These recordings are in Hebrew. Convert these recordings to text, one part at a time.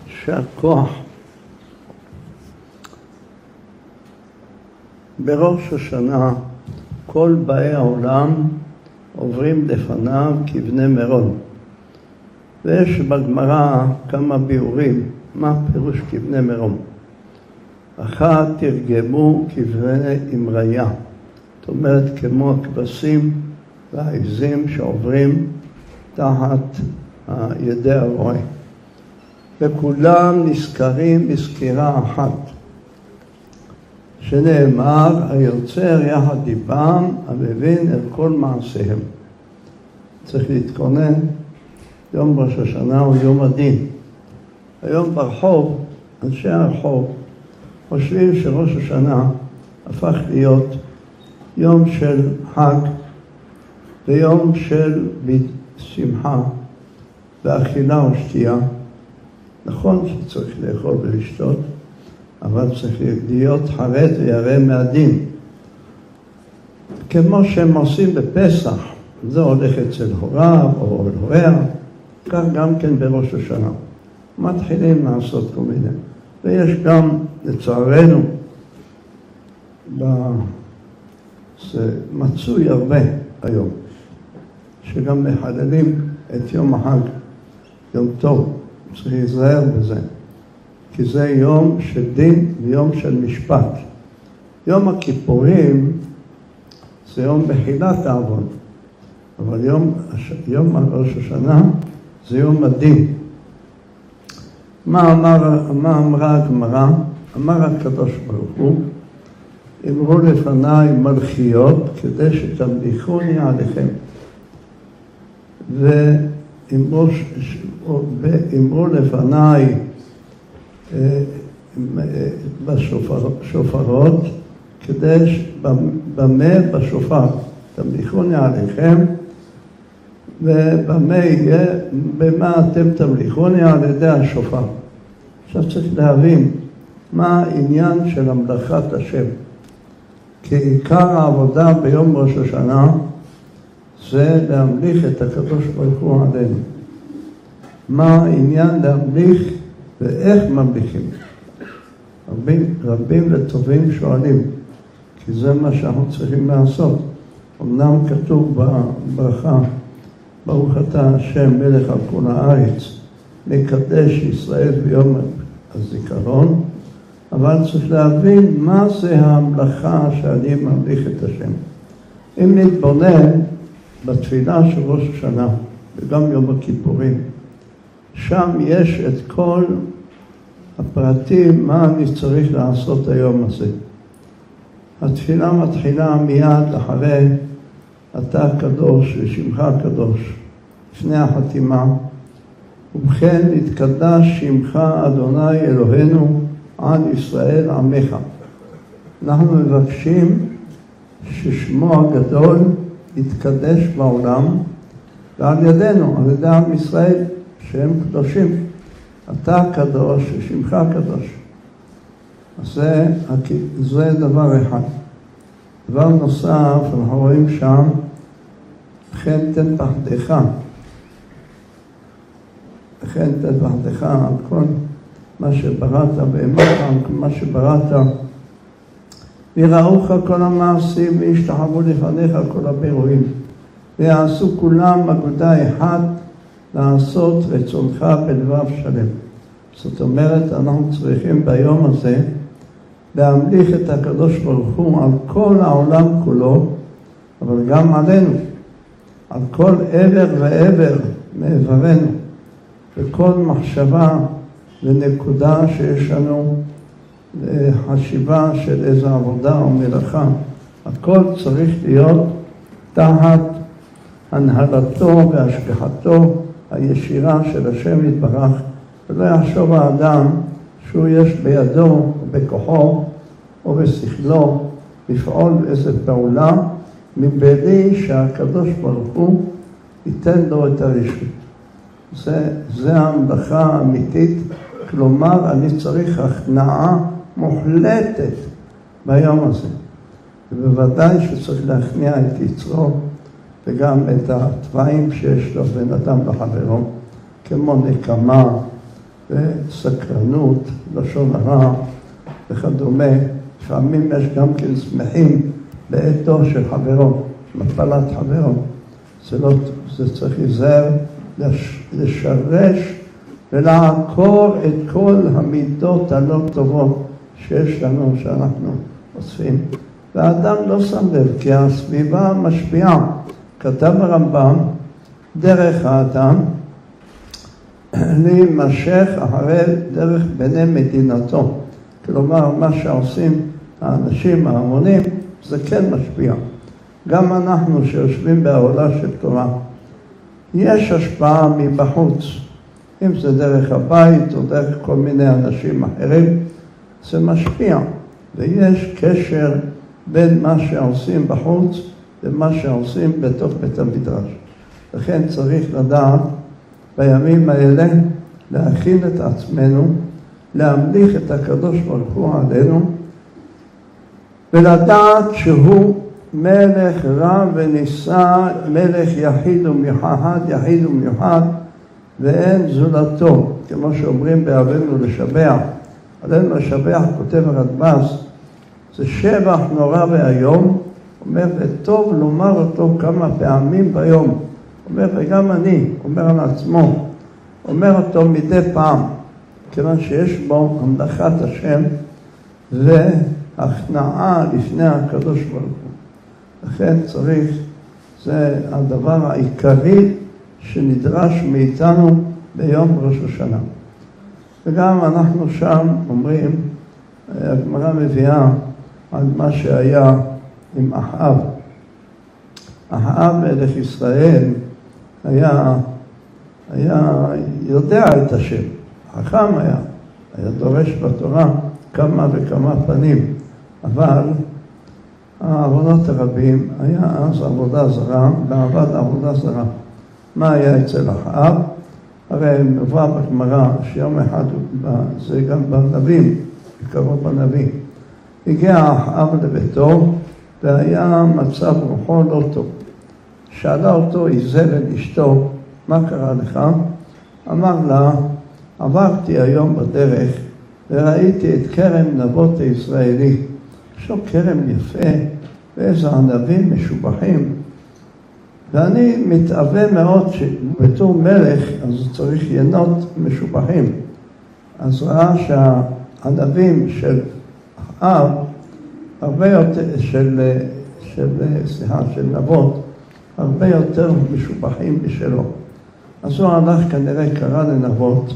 שהכוח בראש השנה כל באי העולם עוברים לפניו כבני מירון. ויש בגמרא כמה ביאורים מה פירוש כבני מירון. אחת תרגמו כבני אמריה, זאת אומרת כמו הכבשים והעזים שעוברים תחת ידי הרועה. וכולם נזכרים בסקירה אחת, שנאמר, היוצר יחד דיבם, המבין אל כל מעשיהם. צריך להתכונן, יום ראש השנה הוא יום הדין. היום ברחוב, אנשי הרחוב, חושבים שראש השנה הפך להיות יום של חג, ויום של שמחה, ואכילה ושתייה. נכון שצריך לאכול ולשתות, אבל צריך להיות חרד וירא מהדין. כמו שהם עושים בפסח, זה הולך אצל הוריו או אל הוריה, כך גם כן בראש השנה. מתחילים לעשות כל מיני. ויש גם, לצערנו, זה מצוי הרבה היום, שגם מחללים את יום החג, יום טוב, צריך להיזהר בזה. כי זה יום של דין ויום של משפט. יום הכיפורים זה יום בחילת העוון, אבל יום ראש השנה זה יום הדין. מה אמרה הגמרא? אמר הקדוש ברוך הוא, אמרו לפניי מלכיות כדי שתמליכוני עליכם. ואמרו לפניי בשופרות, כדי במה בשופר תמליכוני עליכם, ובמה יהיה, במה אתם תמליכוני על ידי השופר. עכשיו צריך להבין מה העניין של המלאכת השם. כי עיקר העבודה ביום ראש השנה זה להמליך את הקדוש ברוך הוא עלינו. מה העניין להמליך ואיך ממליכים? רבים וטובים שואלים, כי זה מה שאנחנו צריכים לעשות. אמנם כתוב בברכה, ברוך אתה השם מלך על כל הארץ, מקדש ישראל ביום הזיכרון, אבל צריך להבין מה זה המלאכה שאני ממליך את השם. אם נתבונן בתפילה של ראש השנה וגם יום הכיפורים, שם יש את כל הפרטים מה אני צריך לעשות היום הזה. התפילה מתחילה מיד אחרי אתה הקדוש ושמך הקדוש, לפני החתימה, ובכן נתקדש שמך אדוני אלוהינו על ישראל עמך. אנחנו מבקשים ששמו הגדול יתקדש בעולם, ועל ידינו, על ידי עם ישראל, שהם קדושים. אתה הקדוש ושמך הקדוש. אז זה דבר אחד. דבר נוסף, אנחנו רואים שם, וכן תן פחדך. וכן תן פחדך על כל מה שבראת באמת, על מה שבראת. ויראוך כל המעשים וישתחוו לפניך כל הבירואים. ויעשו כולם אגודה אחת לעשות רצונך בלבב שלם. זאת אומרת, אנחנו צריכים ביום הזה להמליך את הקדוש ברוך הוא על כל העולם כולו, אבל גם עלינו, על כל עבר ועבר מעברנו, וכל מחשבה ונקודה שיש לנו חשיבה של איזו עבודה או מלאכה, הכל צריך להיות תחת הנהלתו והשגחתו הישירה של השם יתברך, ולא יחשוב האדם שהוא יש בידו או בכוחו או בשכלו לפעול איזו פעולה מבלי שהקדוש ברוך הוא ייתן לו את הרשות. זה המלאכה האמיתית, כלומר אני צריך הכנעה מוחלטת ביום הזה. ובוודאי שצריך להכניע את יצרו וגם את התוואים שיש לו בין אדם לחברו, כמו נקמה וסקרנות, לשון הרע וכדומה. לפעמים יש גם כן שמחים בעתו של חברו, מפלת חברו. זה צריך להיזהר, לשרש ולעקור את כל המידות הלא טובות שיש לנו, שאנחנו עושים. והאדם לא שם לב, כי הסביבה משפיעה. כתב הרמב"ם, דרך האדם להימשך אחרי דרך בני מדינתו. כלומר, מה שעושים האנשים, ההמונים, זה כן משפיע. גם אנחנו שיושבים בעולה של תורה, יש השפעה מבחוץ. אם זה דרך הבית או דרך כל מיני אנשים אחרים, זה משפיע. ויש קשר בין מה שעושים בחוץ ומה שעושים בתוך בית המדרש. לכן צריך לדעת בימים האלה להכין את עצמנו, להמליך את הקדוש ברוך הוא עלינו, ולדעת שהוא מלך רב ונישא, מלך יחיד ומיוחד, יחיד ומיוחד, ואין זולתו, כמו שאומרים בעלינו לשבח. עלינו לשבח, כותב הרדב"ז, זה שבח נורא והיום, אומר, וטוב לומר אותו כמה פעמים ביום. אומר, וגם אני, אומר על עצמו, אומר אותו מדי פעם, כיוון שיש בו המלכת השם והכנעה לפני הקדוש ברוך הוא. לכן צריך, זה הדבר העיקרי שנדרש מאיתנו ביום ראש השנה. וגם אנחנו שם אומרים, הגמרא מביאה על מה שהיה עם אחאב. אחאב מלך ישראל היה יודע את השם, חכם היה דורש בתורה כמה וכמה פנים, אבל העבודות הרבים היה אז עבודה זרה, ועבד עבודה זרה. מה היה אצל אחאב? הרי מבוא בגמרא שיום אחד, זה גם בנביאים, קרוב בנביאים, הגיע אחאב לביתו והיה מצב רוחו לא טוב. שאלה אותו איזבל אשתו, מה קרה לך? אמר לה, עברתי היום בדרך וראיתי את כרם נבות הישראלי. יש לו כרם יפה ואיזה ענבים משובחים. ואני מתאווה מאוד שבתור מלך אז צריך ינות משובחים. אז ראה שהענבים של אחאב הרבה יותר, של נבות, הרבה יותר משובחים בשלו. אז הוא הלך כנראה קרא לנבות,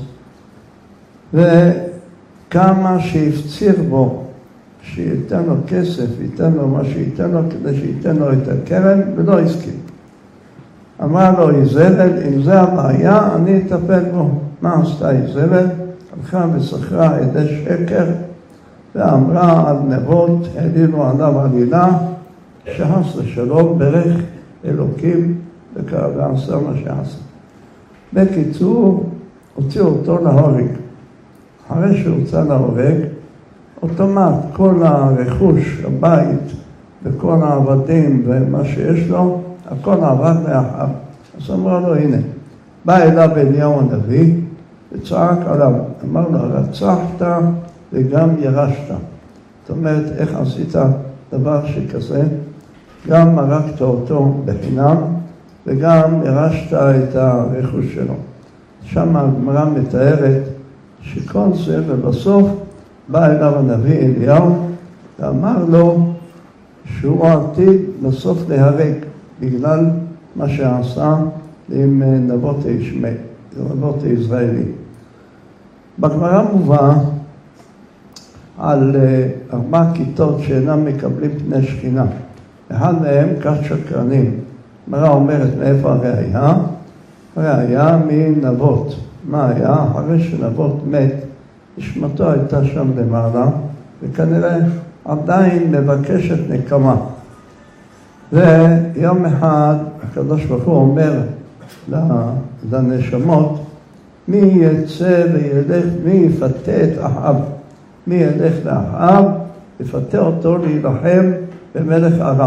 וכמה שהפציר בו, שייתן לו כסף, ייתן לו מה שייתן לו, כדי שייתן לו את הכרם, ולא הסכים. אמרה לו איזבל, אם זה הבעיה, אני אטפל בו. מה עשתה איזבל? הלכה ושכרה עדי שקר, ואמרה על נבות, העלילו עליו עלילה, שחס לשלום, ברך אלוקים, ועשה מה שעשה. בקיצור, הוציאו אותו להורג. אחרי שהוצא להורג, אוטומט כל הרכוש, הבית, וכל העבדים ומה שיש לו, הכל עבד לאחר. אז אמרה לו, הנה, בא אליו אליהו הנביא, וצעק עליו, אמר לו, רצחת וגם ירשת. זאת אומרת, איך עשית דבר שכזה? גם הרגת אותו בחינם, וגם ירשת את הרכוש שלו. שם הגמרא מתארת שכל זה, ובסוף בא אליו הנביא אליהו, ואמר לו שהוא עתיד בסוף להרג, בגלל מה שעשה עם נבות הישראלי. בגמרא מובא על 4 כיתות שאינם מקבלים פני שכינה. אחד מהם כת שקרנים. הגמרא אומרת מאיפה הראיה? הראיה מנבות. מה היה? אחרי שנבות מת, נשמתו הייתה שם למעלה, וכנראה עדיין מבקשת נקמה. ויום אחד הקדוש ברוך הוא אומר לנשמות, מי יצא וילך, מי יפתה את אחאב? מי ילך לאחאב, יפתה אותו להילחם במלך ארם.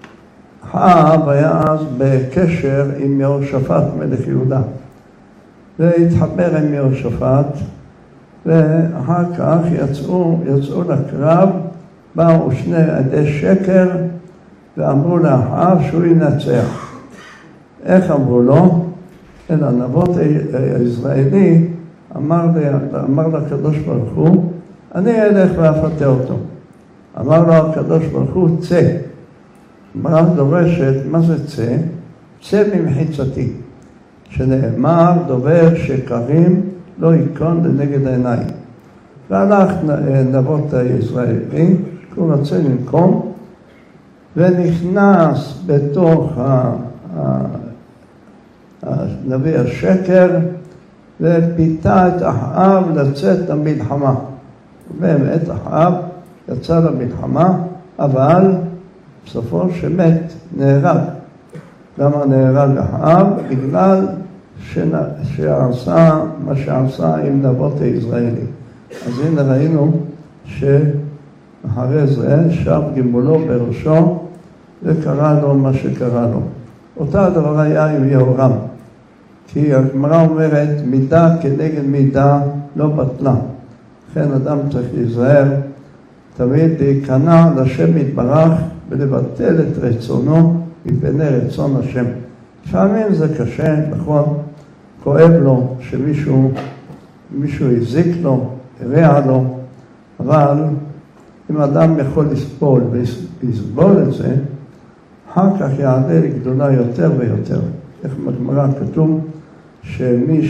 אחאב היה אז בקשר עם יהושפט מלך יהודה. והתחבר עם יהושפט, ואחר כך יצאו לקרב, באו שני עדי שקר, ואמרו לאחאב שהוא ינצח. איך אמרו לו? אלא הנבוט הישראלי אמר לקדוש ברוך הוא, אני אלך ואפתה אותו. אמר לו הקדוש ברוך הוא, צא. אמרה דורשת, מה זה צא? צא ממחיצתי. שנאמר, דובר שקרים לא ייכון לנגד העיניים. והלך נבוט הישראלי, הוא רצה לנקום, ונכנס בתוך נביא השקר, ופיתה את אחאב לצאת למלחמה. באמת אחאב יצא למלחמה, אבל בסופו שמת, נהרג. למה נהרג אחאב? בגלל שעשה מה שעשה עם נבוט הישראלי. אז הנה ראינו שאחרי זה שב גמולו בראשו וקרא לו מה שקרא לו. אותה הדבר היה עם יהורם. כי הגמרא אומרת, מידה כנגד מידה לא בטלה. לכן אדם צריך להיזהר, תמיד להיכנע לשם יתברך ולבטל את רצונו מפני רצון השם. לפעמים זה קשה, נכון, כואב לו שמישהו הזיק לו, הרע לו, אבל אם אדם יכול לסבול ולסבול את זה, אחר כך יעלה לגדולה יותר ויותר. איך בגמרא כתוב שמי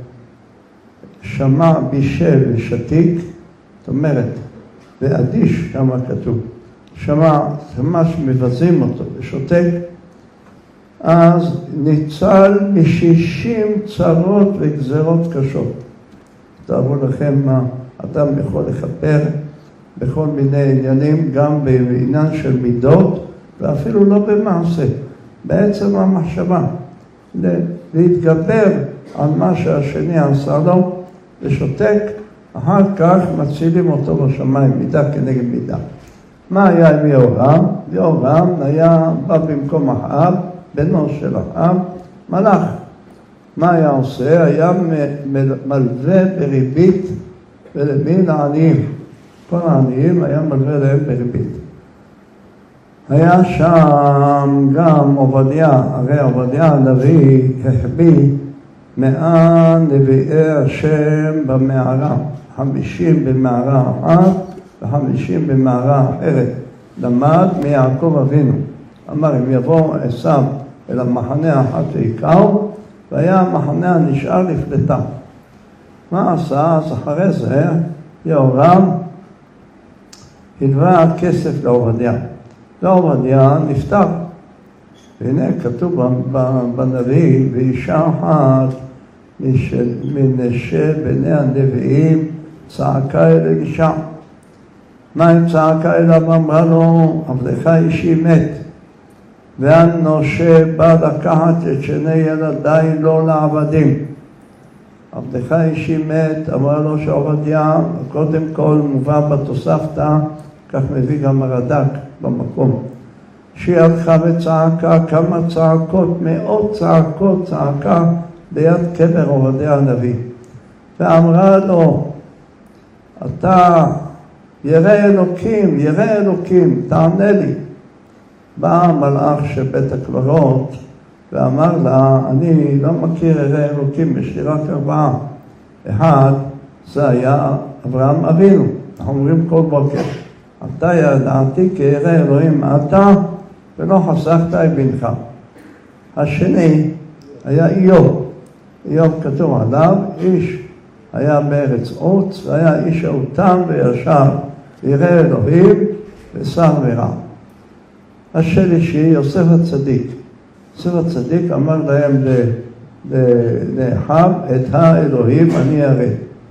ששמע בישה ושתיק, זאת אומרת, ואדיש כמה כתוב, שמע שמבזים אותו ושותק, אז ניצל מ60 צרות וגזרות קשות. תארו לכם מה אדם יכול לכפר בכל מיני עניינים, גם בעניין של מידות, ואפילו לא במעשה, בעצם המחשבה, להתגבר על מה שהשני עשה לו, ושותק, אחר כך מצילים אותו בשמיים, מידה כנגד מידה. מה היה עם יהורם? יהורם בא במקום אחאב, בנו של אחאב, מלאך. מה היה עושה? היה מלווה בריבית ולמין העניים. כל העניים היה מלווה להם בריבית. היה שם גם עובדיה, הרי עובדיה הנביא החביא 100 נביאי השם במערה, 50 במערה אחת ו50 במערה אחרת. למד מיעקב אבינו. אמר, אם יבוא עשיו אל המחנה האחת ויקראו, והיה המחנה הנשאר לפלטה. מה עשה? אז אחרי זה יהורם הלווה כסף לעובדיה. לעובדיה נפטר. והנה כתוב בנביא, ואישה אחת מנשי בני הנביאים צעקה אל אלישע. מה אם צעקה אליו? אמרה לו, עבדך אישי מת. והנושה בא לקחת את שני ילדיי לו לעבדים. עבדך אישי מת, אמרה לו שעובדיה, קודם כל מובא בתוספתא, כך מביא גם הרד"ק במקום. שהיא הלכה וצעקה, כמה צעקות, מאות צעקות צעקה ליד קבר עובדיה הנביא. ואמרה לו, אתה ירא אלוקים, תענה לי. בא המלאך של בית הקברות ואמר לה, אני לא מכיר ירא אלוקים, יש לי רק 4. אחד, זה היה אברהם אבינו. אנחנו אומרים כל בוקר, אתה ידעתי כי ירא אלוהים אתה, ולא חסכת את בנך. השני היה איוב כתוב עליו, איש היה בארץ עוץ, והיה איש איתן וישר, ירא אלוהים ושר ורע. השלישי, יוסף הצדיק. יוסף הצדיק אמר להם לאחיו, את האלוהים אני אראה.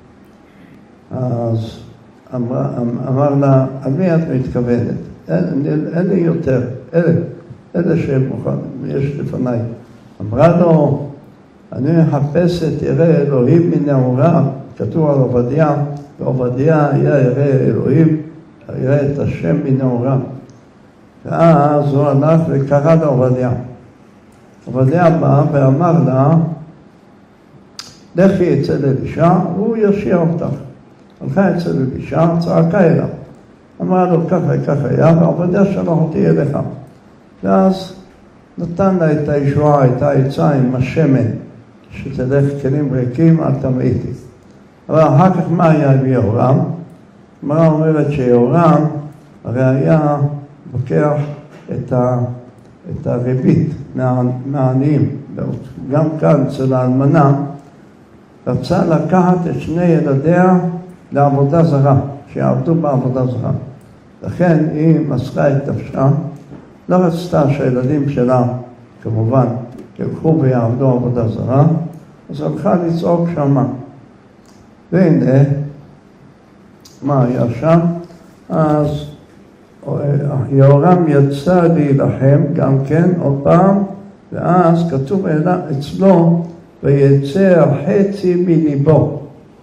אז אמר לה, על מי את מתכוונת? אין לי יותר, אלה שיש לפניי. אמרה לו, אני מחפש את ירא אלוהים מנעוריו, כתוב על עובדיה, ועובדיה היה ירא אלוהים, ירא את השם מנעוריו. ואז הוא הלך וקרא לעובדיה. עובדיה בא ואמר לה, לכי אצל אלישע, והוא יושיע אותך. הלכה אצל אלישע, צעקה אליו. אמרה לו, ככה היה, והעבודה שלו תהיה לך. ואז נתן לה את הישועה, את העצה עם השמן, שתלך כלים ריקים, אל תמעיטי. אבל אחר כך מה היה עם יהורם? הגמרא אומרת שיהורם הרי היה לוקח את הריבית מהעניים. גם כאן אצל האלמנה רצה לקחת את שני ילדיה לעבודה זרה, שיעבדו בעבודה זרה. לכן היא מסרה את נפשה, לא רצתה שהילדים שלה כמובן ילכו ויעבדו עבודה זרה, אז הלכה לצעוק שמה. והנה, מה היה שם? אז יהורם יצא להילחם גם כן עוד פעם, ואז כתוב אצלו, ויצא חצי מליבו.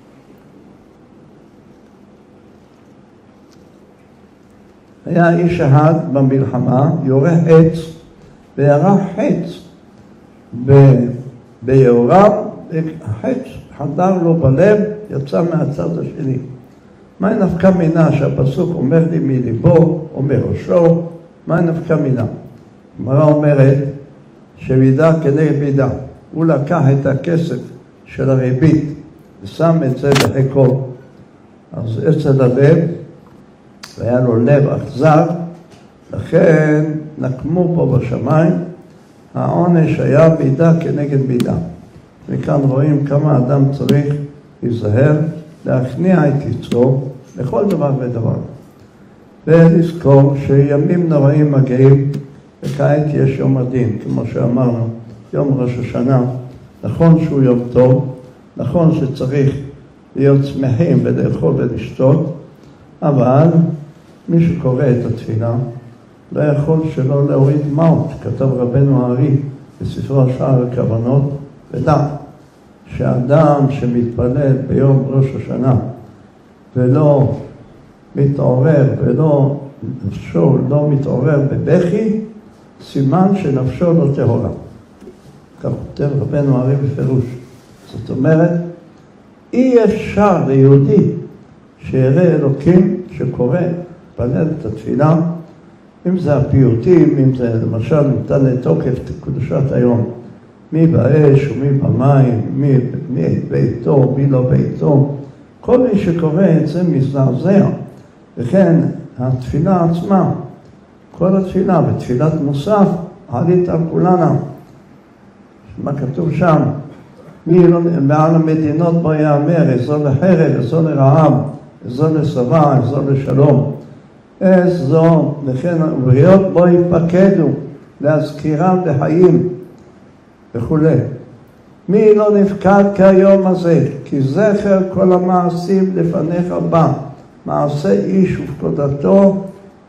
היה איש אחד במלחמה, יורה חץ, וירה חץ ביהורם, החץ חדר לו בלב, יצא מהצד השני. מה נפקא מינה שהפסוק אומר לי מליבו או מראשו? מה נפקא מינה? הגמרא אומרת שמידה כנגד מידה. הוא לקח את הכסף של הריבית ושם את זה בחיקו. אז אצל הלב, והיה לו לב אכזר, לכן נקמו פה בשמיים, העונש היה מידה כנגד מידה. וכאן רואים כמה אדם צריך להיזהר, להכניע את יצרו לכל דבר ודבר. ולזכור שימים נוראים מגיעים, וכעת יש יום הדין, כמו שאמרנו, יום ראש השנה. נכון שהוא יום טוב, נכון שצריך להיות שמחים ולאכול ולשתות, אבל מי שקורא את התפילה לא יכול שלא להוריד דמעות. כתב רבנו הארי בספרו שער הכוונות, ודע שאדם שמתפלל ביום ראש השנה ולא מתעורר ולא נפשו לא מתעורר בבכי, סימן שנפשו לא טהורה. כך כותב רבנו הארי בפירוש. זאת אומרת, אי אפשר ליהודי שיראה אלוקים שקורא, פלל את התפילה, אם זה הפיוטים, אם זה למשל ניתן לתוקף קדושת היום, מי באש ומי במים, מי ביתו, מי לא ביתו, כל מי שקורא את זה מזעזע. וכן התפילה עצמה, כל התפילה, בתפילת מוסף, עלית על כולנה. מה כתוב שם? מעל המדינות בו יאמר, איזו לחרב, איזו לרעב, איזו לשבע, איזו לשלום. איזו, לכן הבריות בו יפקדו, להזכירם לחיים וכו'. מי לא נפקד כיום הזה, כי זכר כל המעשים לפניך בא. מעשה איש ופקודתו,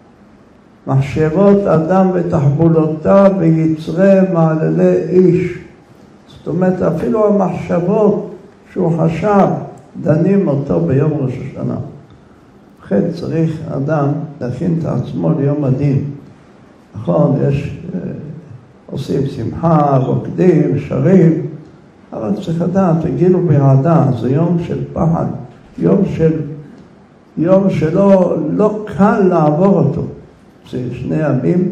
מחשבות אדם ותחבולותיו ויצרי מעללי איש. זאת אומרת, אפילו המחשבות שהוא חשב, דנים אותו ביום ראש השנה. לכן צריך אדם להכין את עצמו ליום הדין. נכון, עושים שמחה, רוקדים, שרים, אבל צריך לדעת, וגילו ברעדה, זה יום של פחד, יום שלא קל לעבור אותו. זה שני ימים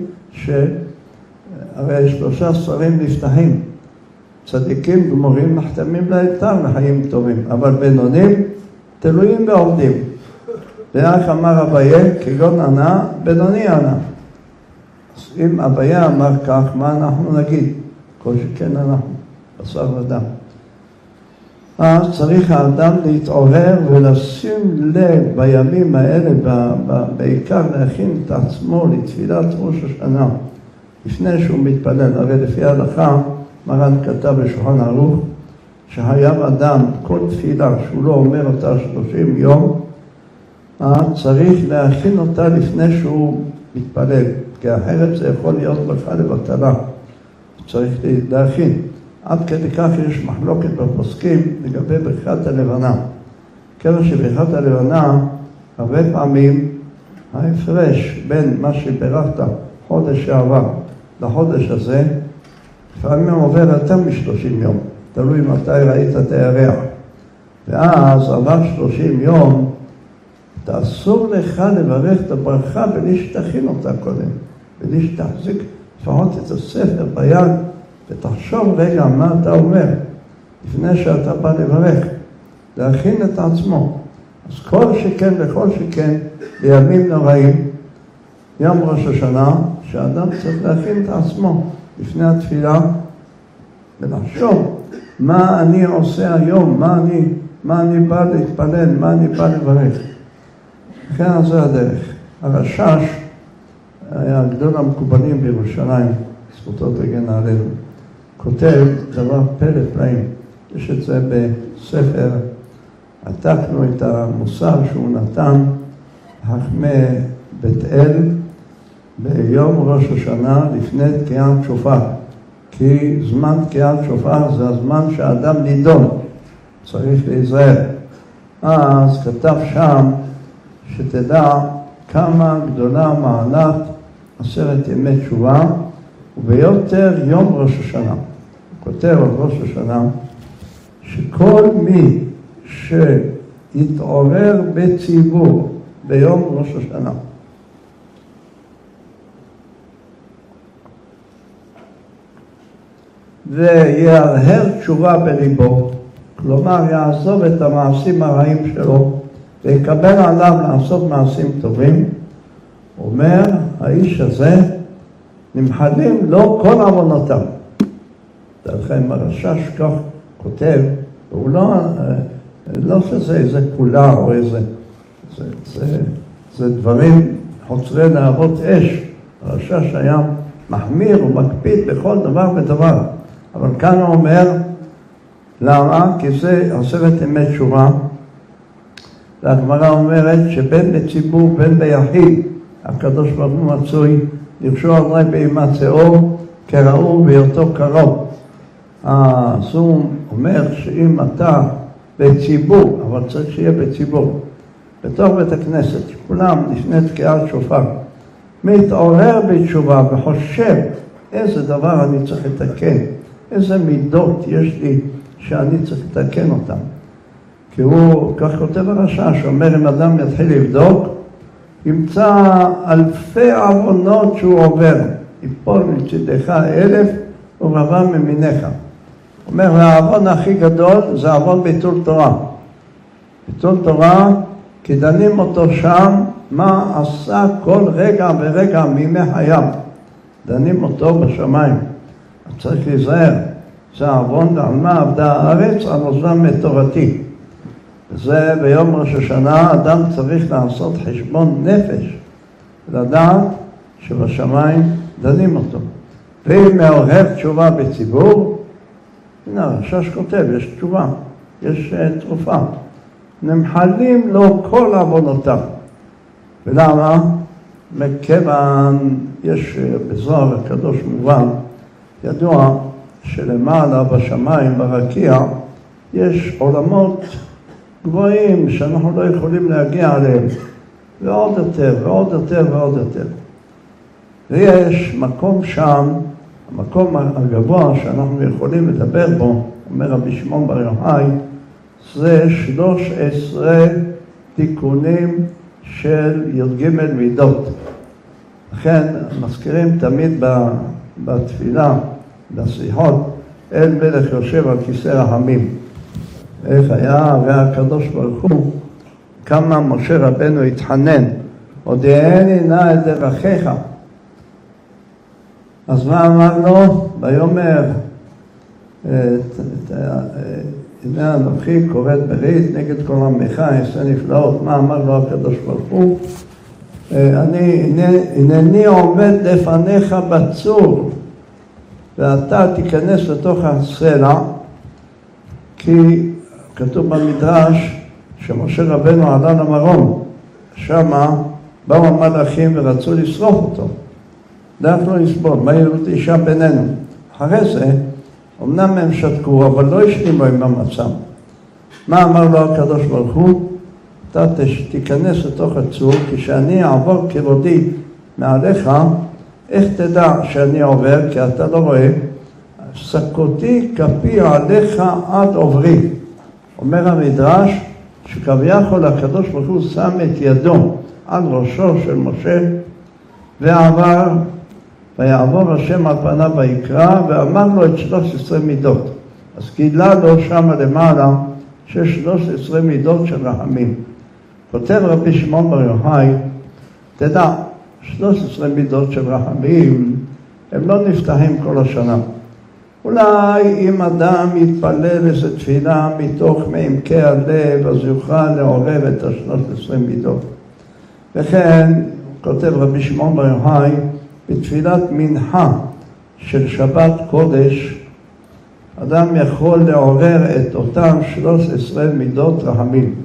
הרי 3 ספרים נפתחים. צדיקים גמורים נחתמים לאלתר לחיים טובים, אבל בינונים תלויים ועובדים. ואיך אמר אביה, כגון ענה, בינוני ענה. אז אם אביה אמר כך, מה אנחנו נגיד? כל שכן אנחנו, בשר ודם. אז צריך האדם להתעורר ולשים לב בימים האלה, בעיקר להכין את עצמו לתפילת ראש השנה, לפני שהוא מתפלל. הרי לפי ההלכה, מרן כתב בשולחן ערוך, שחייב אדם כל תפילה שהוא לא אומר אותה 30 יום, צריך להכין אותה לפני שהוא מתפלל, כי אחרת זה יכול להיות ברכה לבטלה. צריך להכין. עד כדי כך יש מחלוקת בפוסקים לגבי ברכת הלבנה. כיוון שברכת הלבנה, הרבה פעמים ההפרש בין מה שברכת חודש שעבר לחודש הזה, לפעמים עובר יותר מ-30 יום. תלוי מתי ראית את הירח. ואז עבר 30 יום, אסור לך לברך את הברכה בלי שתכין אותה קודם, בלי שתחזיק לפחות את הספר ביד, ותחשוב רגע מה אתה אומר, לפני שאתה בא לברך, להכין את עצמו. אז כל שכן וכל שכן, בימים נוראים, יום ראש השנה, שהאדם צריך להכין את עצמו לפני התפילה, ולחשוב מה אני עושה היום, מה אני בא להתפלל, מה אני בא לברך. לכן זה הדרך. הרש"ש היה גדול המקובלים בירושלים, זכותו תגן עלינו. כותב דבר פלא פלאים. יש את זה בספר, עתקנו את המוסר שהוא נתן, חכמי בית אל, ביום ראש השנה לפני תקיעת שופר. כי זמן תקיעת שופר זה הזמן שהאדם נידון, צריך להיזהר. אז כתב שם שתדע כמה גדולה מעלת 10 ימי תשובה, וביותר יום ראש השנה. הוא כותב על ראש השנה שכל מי שיתעורר בציבור ביום ראש השנה, ויהרהר תשובה בליבו, כלומר יעזוב את המעשים הרעים שלו, ויקבל עליו לעשות מעשים טובים, אומר האיש הזה, נמחלים לו כל עוונותיו. לכן הרש"ש כך כותב, והוא לא שזה איזה כולה או איזה, זה דברים חוצרי להבות אש. הרש"ש היה מחמיר ומקפיד בכל דבר ודבר. אבל כאן הוא אומר, למה? כי זה 10 ימי תשובה. והגמרא אומרת שבין בציבור, בין ביחיד, הקדוש ברוך הוא מצוי, לרשוע אדוני בהימצאו כראו בהיותו קרוב. אז הוא אומר שאם אתה בציבור, אבל צריך שיהיה בציבור, בתוך בית הכנסת, כולם לפני תקיעת שופר, מתעורר בתשובה וחושב איזה דבר אני צריך לתקן, איזה מידות יש לי שאני צריך לתקן אותם. כי הוא, כך כותב הרש"ש, שאומר אם אדם יתחיל לבדוק, ימצא אלפי עוונות שהוא עובר, יפול מצדך 1000 ורבע ממיניך. אומר, העוון הכי גדול זה עוון ביטול תורה. ביטול תורה, כי דנים אותו שם, מה עשה כל רגע ורגע מימי חייו. דנים אותו בשמיים. צריך להיזהר. זה העוון, ועל מה עבדה הארץ, על עוזבם מתורתי. וזה ביום ראש השנה, אדם צריך לעשות חשבון נפש, לדעת שבשמיים דנים אותו. ואם מעורר תשובה בציבור, הנה, הרש"ש כותב, יש תשובה, יש תרופה. נמחלים לו כל עוונותיו. ולמה? מכיוון, יש בזוהר הקדוש מובן, ידוע שלמעלה בשמיים, ברקיע, יש עולמות גבוהים שאנחנו לא יכולים להגיע עליהם, ועוד יותר, ועוד יותר, ועוד יותר. ויש מקום שם, המקום הגבוה שאנחנו יכולים לדבר בו, אומר רבי שמעון בר יוחאי, זה 13 תיקונים של י"ג מידות. לכן מזכירים תמיד בתפילה, בשיחות, אל מלך יושב על כיסא רחמים. איך היה, הרי הקדוש ברוך הוא, כמה משה רבנו התחנן, הודיעני נא את דרכיך. אז מה אמר לו? ויאמר, הנה אנוכי כורת ברית נגד כל עמך, אעשה נפלאות. מה אמר לו הקדוש ברוך הוא? הנני עומד לפניך בצור, ואתה תיכנס לתוך הסלע, כי כתוב במדרש שמשה רבנו עלה למרום, שמה באו המלאכים ורצו לשרוף אותו. דרך לא לסבול, מה ילוד אישה בינינו. אחרי זה, אמנם הם שתקו, אבל לא השלימו עם המצב. מה אמר לו הקדוש ברוך הוא? אתה תיכנס לתוך הצור, כשאני אעבור כבודי מעליך, איך תדע שאני עובר? כי אתה לא רואה, שקותי כפי עליך עד עוברי. אומר המדרש שכביכול הקדוש ברוך הוא שם את ידו על ראשו של משה ויעבור השם על פניו ויקרא ואמר לו את 13 מידות. אז גילה לו שם למעלה שיש 13 מידות של רחמים. כותב רבי שמעון בר יוחאי, תדע, 13 מידות של רחמים הם לא נפתחים כל השנה. אולי אם אדם יתפלל איזו תפילה מתוך מעמקי הלב, אז יוכל לעורר את 13 מידות. וכן, כותב רבי שמעון בר יוחאי, בתפילת מנחה של שבת קודש, אדם יכול לעורר את אותם 13 מידות רחמים.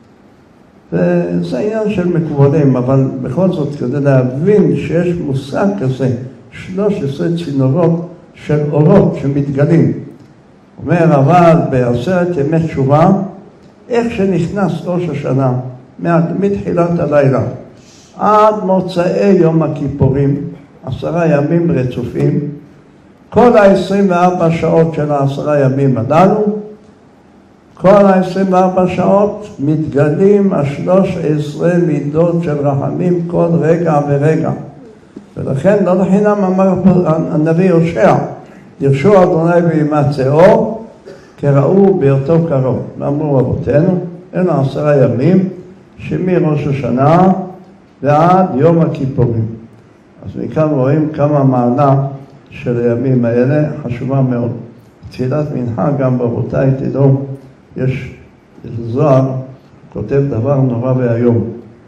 וזה עניין של מקובלים, אבל בכל זאת כדי להבין שיש מושג כזה, 13 צינורות של אורות שמתגלים. אומר אבל בעשרת ימי תשובה, איך שנכנס ראש השנה, מתחילת הלילה, עד מוצאי יום הכיפורים, 10 ימים רצופים, כל ה-24 שעות של 10 ימים הללו, כל ה-24 שעות מתגלים 13 מידות של רחמים כל רגע ורגע. ולכן לא לחינם אמר הנביא יושע, דרשו אדוני וימצאו כראו בהיותו קרוב. ואמרו רבותינו, אלו 10 ימים שמראש השנה ועד יום הכיפורים. אז מכאן רואים כמה מעלה של הימים האלה חשובה מאוד. תפילת מנחה גם רבותיי תדעו, יש זוהר כותב דבר נורא והיום.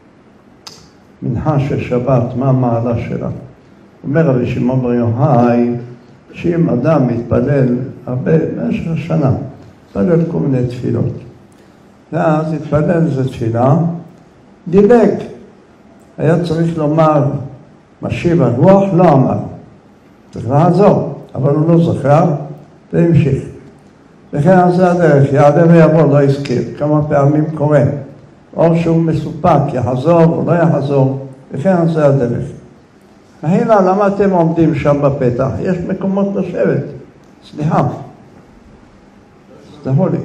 מנחה של שבת, מה המעלה שלה? אומר רבי שמעון בר יוחאי, שאם אדם מתפלל הרבה במשך השנה, מתפלל כל מיני תפילות, ואז התפלל איזו תפילה, דילג. היה צריך לומר, משיב הרוח, לא אמר. צריך לעזור, אבל הוא לא זכר, והמשיך. וכן על זה הדרך, יעלה ויבוא, לא הזכיר. כמה פעמים קורה. או שהוא מסופק, יחזור או לא יחזור, וכן על זה הדרך. והנה, למה אתם עומדים שם בפתח? יש מקומות לשבת. סליחה. סתמו לי.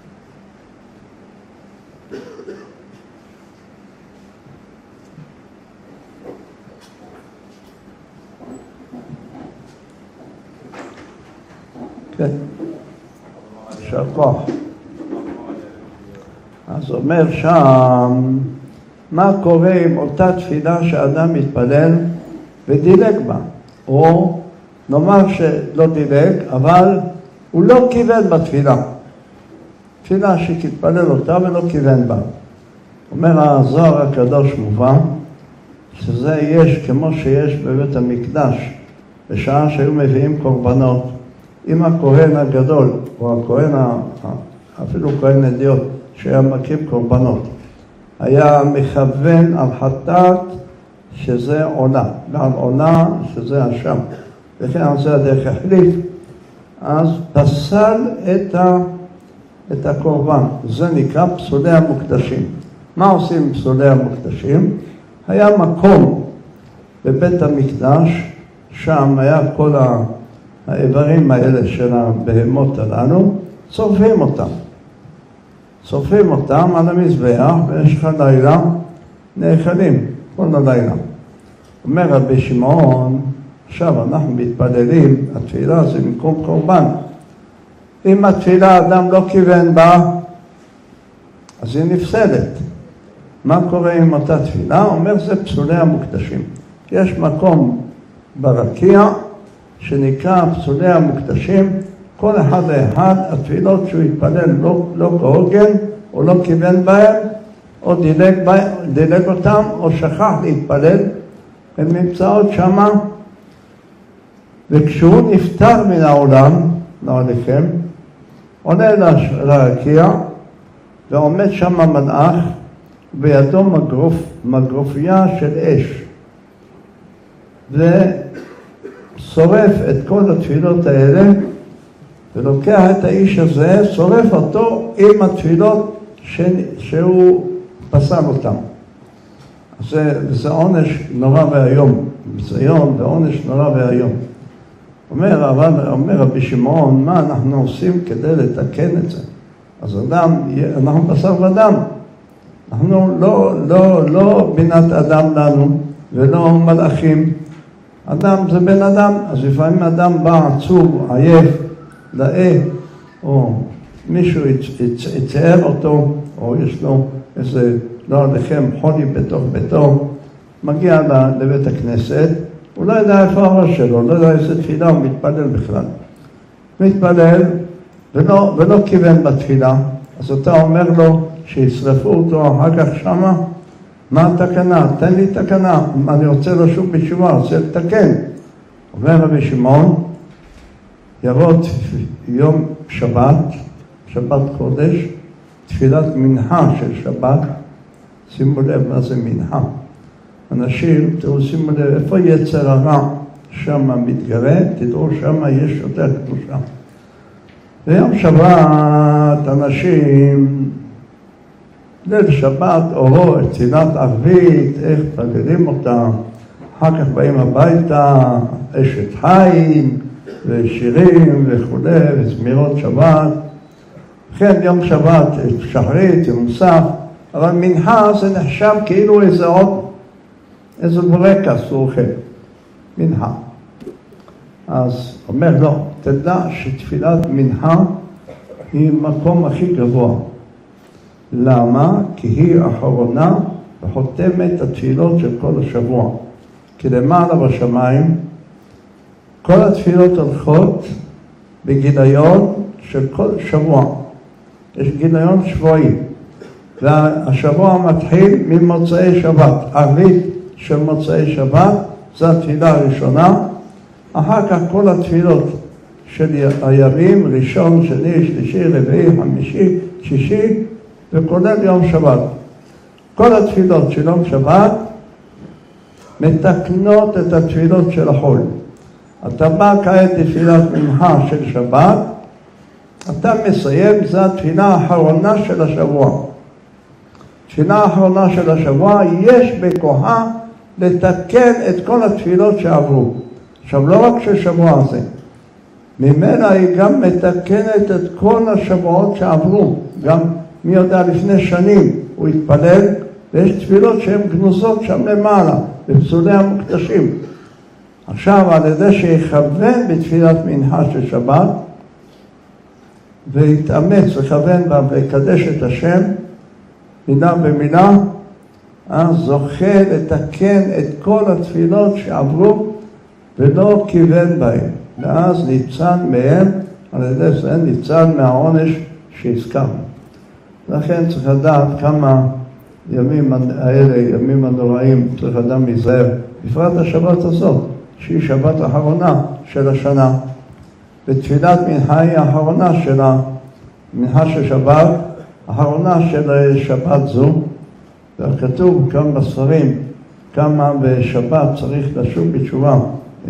כן. יישר כוח. אז אומר שם, מה קורה עם אותה תפילה שאדם מתפלל ודילג בה? או נאמר שלא דילג, אבל הוא לא כיוון בתפילה. תפילה שתתפלל אותה ולא כיוון בה. אומר הזוהר הקדוש מובן, שזה יש כמו שיש בבית המקדש, בשעה שהיו מביאים קורבנות. אם הכהן הגדול, או הכהן, אפילו כהן נדיעות, שהיה מקים קורבנות, היה מכוון על חטאת שזה עונה, ועל עונה שזה אשם. וכן על זה הדרך החליף, אז פסל את הקורבן. זה נקרא פסולי המוקדשים. מה עושים עם פסולי המוקדשים? היה מקום בבית המקדש, שם היה כל האיברים האלה של הבהמות הללו, צורפים אותם. צורפים אותם על המזבח, ויש לך לילה, נאכלים כל הלילה. אומר רבי שמעון, עכשיו אנחנו מתפללים, התפילה זה במקום קורבן. אם התפילה אדם לא כיוון בה, אז היא נפסלת. מה קורה עם אותה תפילה? אומר זה פסולי המוקדשים. יש מקום ברקיע שנקרא פסולי המוקדשים, כל אחד לאחד, התפילות שהוא יתפלל לא כהוגן, או לא כיוון בהם, או דילג אותם, או שכח להתפלל, הן נמצאות שמה, וכשהוא נפטר מן העולם, לא עליכם, עולה לרקיע, ועומד שם מלאך, בידו מגרופיה של אש, ושורף את כל התפילות האלה, ולוקח את האיש הזה, שורף אותו עם התפילות שהוא פסל אותם. זה עונש נורא והיום, ביזיון ועונש נורא והיום. אומר רבי שמעון, מה אנחנו עושים כדי לתקן את זה? אז אנחנו בשר ודם. אנחנו לא בינת אדם לנו, ולא מלאכים. אדם זה בן אדם, אז לפעמים אדם בא עצוב, עייף, דאה, או מישהו יצייר אותו, או יש לו איזה, לא עליכם, חולי בתוך ביתו, מגיע לבית הכנסת, הוא לא יודע איפה הראש שלו, לא יודע איזה תפילה, הוא מתפלל בכלל. מתפלל ולא כיוון בתפילה, אז אתה אומר לו שישרפו אותו אחר כך שמה, מה התקנה? תן לי תקנה, אני רוצה לשוב בתשובה, רוצה לתקן. אומר רבי שמעון, יבוא יום שבת, שבת קודש, תפילת מנחה של שבת, שימו לב מה זה מנחה. אנשים, תראו, שימו לב, איפה יצר הרע שם מתגרה, תדעו שם יש יותר קדושה. ביום שבת אנשים, ליל שבת אורו, צילת ערבית, איך פגלים אותם, אחר כך באים הביתה, אשת חיים, ושירים וכו', וזמירות שבת. כן, יום שבת, שחרית, יום נוסף, אבל מנחה זה נחשב כאילו איזה ברקס הוא אוכל, מנחה. אז אומר לו, תדע שתפילת מנחה היא מקום הכי גבוה. למה? כי היא אחרונה וחותמת התפילות של כל השבוע. כי למעלה בשמיים, כל התפילות הולכות בגיליון של כל שבוע. יש גיליון שבועי. והשבוע מתחיל ממוצאי שבת. ערבית של מוצאי שבת, זו התפילה הראשונה. אחר כך כל התפילות של הימים, ראשון, שני, שלישי, רביעי, חמישי, שישי, וכולל יום שבת. כל התפילות של יום שבת מתקנות את התפילות של החול. אתה בא כעת לתפילת מנחה של שבת, אתה מסיים, זו התפילה האחרונה של השבוע. התפילה האחרונה של השבוע יש בכוחה לתקן את כל התפילות שעברו. עכשיו, לא רק של שבוע הזה, ממנה היא גם מתקנת את כל השבועות שעברו. גם מי יודע לפני שנים הוא התפלל, ויש תפילות שהן גנוזות שם למעלה, בפסולי המוקדשים. עכשיו, על ידי שיכוון בתפילת מנחה של שבת, והתאמץ לכוון בה ויקדש את השם, מילה במילה, אז זוכה לתקן את כל התפילות שעברו, ולא כיוון בהם. ואז ניצן מהם, על ידי זה ניצן מהעונש שהזכרנו. לכן צריך לדעת כמה ימים האלה, ימים הנוראים, צריך אדם להיזהר. בפרט השבת הזאת, שהיא שבת האחרונה של השנה. ותפילת מנחה היא האחרונה של המנחה של שבת, האחרונה של שבת זו. וכתוב כאן בספרים, כמה בשבת צריך לשוב בתשובה.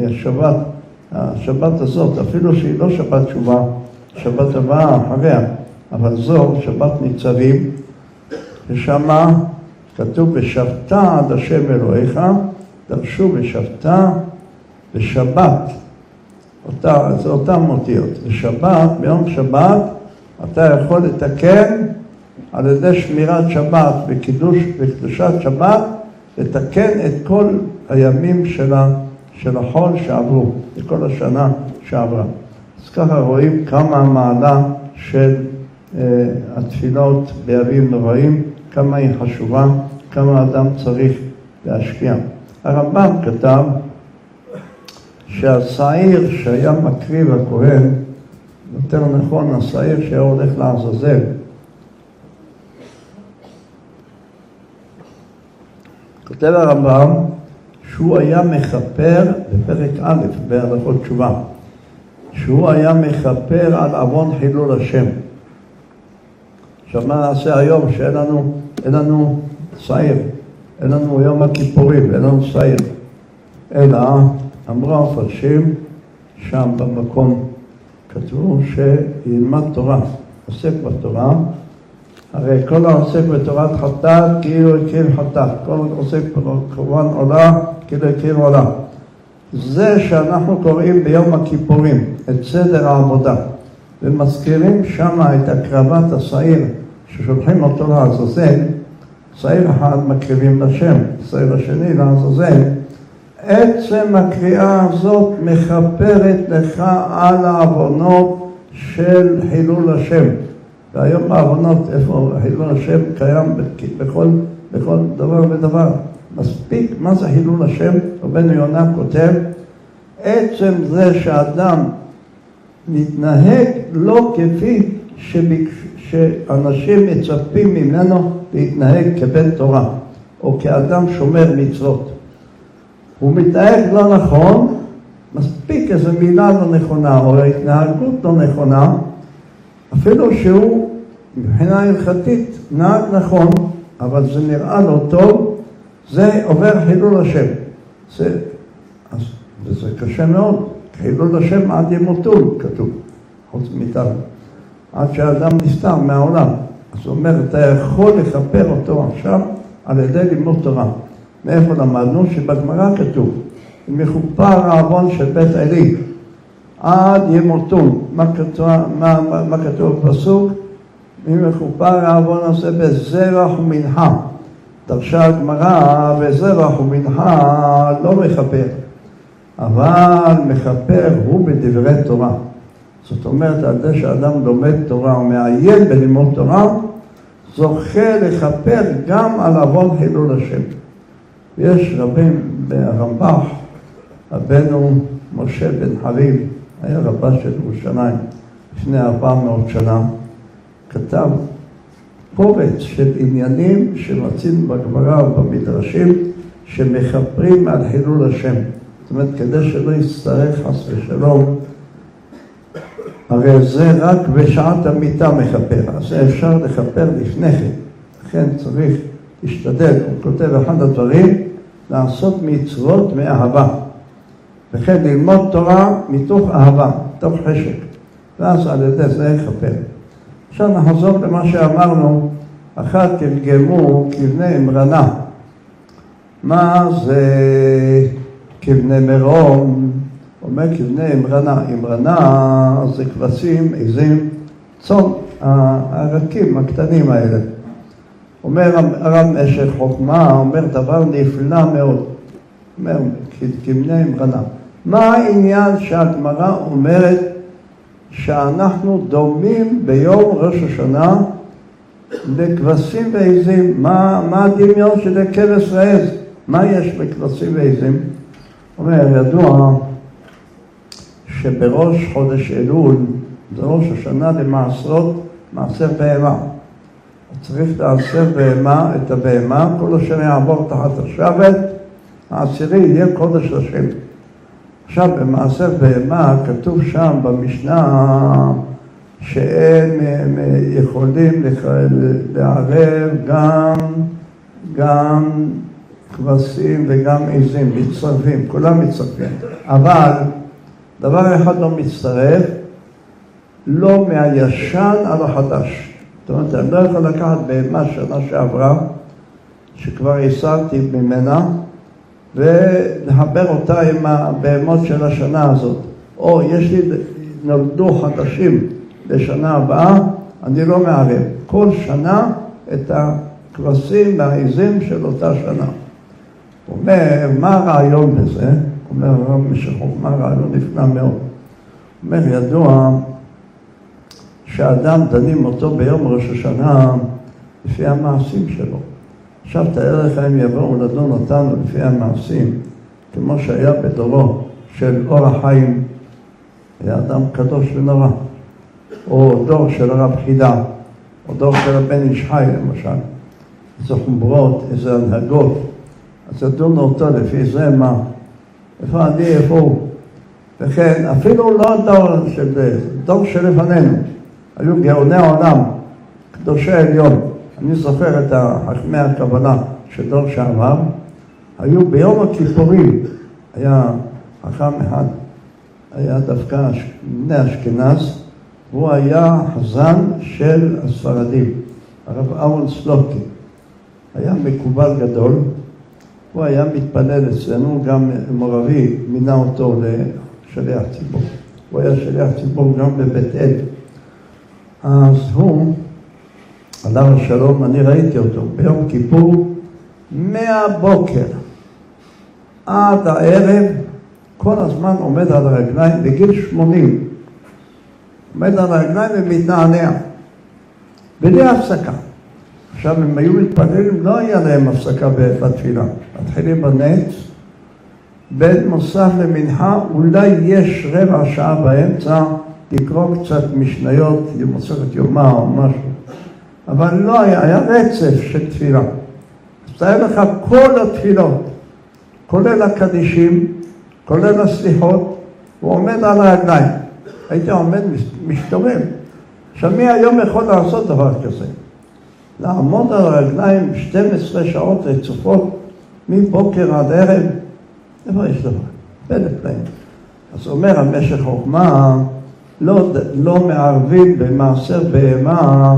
השבת הזאת, אפילו שהיא לא שבת תשובה, שבת הבאה אחריה, אבל זו שבת ניצבים, ושמה כתוב בשבתה עד השם אלוהיך, דרשו בשבתה בשבת, זה אותם אותיות. בשבת, ביום שבת, אתה יכול לתקן על ידי שמירת שבת וקידוש וקדושת שבת, לתקן את כל הימים של החול שעברו, את כל השנה שעברה. אז ככה רואים כמה המעלה של התפילות בימים נוראים, כמה היא חשובה, כמה אדם צריך להשקיע. הרמב"ם כתב שהשעיר שהיה מקריב הכהן, יותר נכון השעיר שהיה הולך לעזאזל, כותב הרמב"ם שהוא היה מכפר בפרק א' בהלכות תשובה, שהוא היה מכפר על עוון חילול השם. עכשיו מה נעשה היום שאין לנו שעיר, אין לנו יום הכיפורים, אין לנו שעיר, אלא אמרו המפרשים שם במקום, כתבו שילמד תורה, עוסק בתורה, הרי כל העוסק בתורת חטאת כאילו הכיר חטאת, כל העוסק בקורבן עולה כאילו הכיר עולה. זה שאנחנו קוראים ביום הכיפורים את סדר העבודה, ומזכירים שם את הקרבת השעיר, ששולחים אותו לעזאזל, שעיר אחד מקריבים לשם, שעיר השני לעזאזל, עצם הקריאה הזאת מכפרת לך על העוונות של חילול השם. והיום העוונות, איפה חילול השם קיים בכל דבר ודבר. מספיק, מה זה חילול השם? רבנו יונה כותב, עצם זה שאדם מתנהג לא כפי שאנשים מצפים ממנו להתנהג כבן תורה, או כאדם שומר מצוות. הוא מתנהג לא נכון, מספיק איזו מילה לא נכונה, או התנהגות לא נכונה, אפילו שהוא מבחינה הלכתית נהג נכון, אבל זה נראה לא טוב, זה עובר חילול השם. וזה קשה מאוד, חילול השם עד ימותו, כתוב, חוץ מיטב, עד שהאדם נסתר מהעולם. אז הוא אומר, אתה יכול לכפר אותו עכשיו על ידי לימוד תורה. מאיפה למדנו? שבגמרא כתוב, מכופר העוון של בית עלי עד ימותו. מה כתוב בפסוק? מכופר העוון הזה בזרח ומנחה. דרשה הגמרא, בזרח ומנחה לא מכפר, אבל מכפר הוא בדברי תורה. זאת אומרת, על זה שאדם לומד תורה ומעיין בלימוד תורה, זוכה לכפר גם על עוון חילול השם. יש רבים ברמב"ח, רבנו משה בן חביב, היה רבה של ירושלים לפני 400 שנה, כתב קובץ של עניינים שמצינו בגמרא ובמדרשים שמכפרים על חילול השם. זאת אומרת, כדי שלא יצטרך חס ושלום, הרי זה רק בשעת המיטה מכפר, אז אפשר לכפר לפני כן. לכן צריך להשתדל, הוא כותב אחד הדברים, לעשות מצוות מאהבה. וכן ללמוד תורה מתוך אהבה, מתוך חשק. ואז על ידי זה יכפר. עכשיו נחזור למה שאמרנו, אחת תרגמו כבני אמרנה. מה זה כבני מרום? אומר כבני אמרנה. אמרנה זה כבשים, עזים, צאן, הרקים הקטנים האלה. אומר הרב משך חוכמה, אומר דבר נפלא מאוד. אומר כבני אמרנה. מה העניין שהגמרא אומרת שאנחנו דומים ביום ראש השנה לכבשים ועזים? מה הדמיון של כבש ועז? מה יש בכבשים ועזים? אומר, ידוע שבראש חודש אלול, זה ראש השנה למעשרות, מעשר בהמה. צריך לעשר בהמה, את הבהמה, כל אשר יעבור תחת השבת, העשירי יהיה קודש השם. עכשיו במעשר בהמה כתוב שם במשנה שהם יכולים לערב גם כבשים וגם עזים, מצטרפים, כולם מצטרפים. אבל דבר אחד לא מצטרף, לא מהישן על החדש. זאת אומרת, אני לא יכול לקחת בהמה שנה שעברה, שכבר הסרתי ממנה, ולחבר אותה עם הבהמות של השנה הזאת. או יש לי נולדו חדשים לשנה הבאה, אני לא מערב. כל שנה את הכבשים והעזים של אותה שנה. הוא אומר, מה הרעיון בזה? אומר הרב משחוק, מה הרעיון נפלא מאוד. הוא אומר, ידוע שאדם דנים אותו ביום ראש השנה לפי המעשים שלו. עכשיו תאר לך אם יבואו לדון אותנו לפי המעשים, כמו שהיה בדורו של אור החיים, היה אדם קדוש ונורא, או דור של הרב חידה, או דור של הבן איש חי למשל, איזה חומרות, איזה הנהגות, אז ידונו אותו לפי זה מה, איפה אני, איפה הוא. וכן, אפילו לא דור שלפנינו, היו גאוני העולם, קדושי העליון. אני זוכר את חכמי הקבלה של דור שעבר, היו ביום הכיפורים, היה חכם אחד, היה דווקא בני אשכנז, והוא היה חזן של הספרדים, הרב אהרון סלוטקין. היה מקובל גדול, הוא היה מתפלל אצלנו, גם מורבי מינה אותו לשליח ציבור. הוא היה שליח ציבור גם בבית אל. אז הוא, עליו השלום, אני ראיתי אותו ביום כיפור, מהבוקר עד הערב, כל הזמן עומד על הרגליים, בגיל 80. עומד על הרגליים ומתנענע, בלי הפסקה. עכשיו, הם היו מתפללים, לא היה להם הפסקה בתפילה. מתחילים בנץ, בין מוסף למנחה, אולי יש רבע שעה באמצע, לקרוא קצת משניות, מסכת יומא או משהו. אבל לא היה רצף של תפילה. אז תהיה לך כל התפילות, כולל הקדישים, כולל הסליחות, הוא עומד על הרגליים. הייתי עומד משתומם. עכשיו, מי היום יכול לעשות דבר כזה? לעמוד על הרגליים 12 שעות רצופות, מבוקר עד ערב, איפה יש דבר? פלא. אז אומר המשך חוכמה, לא מערבים במעשר בהמה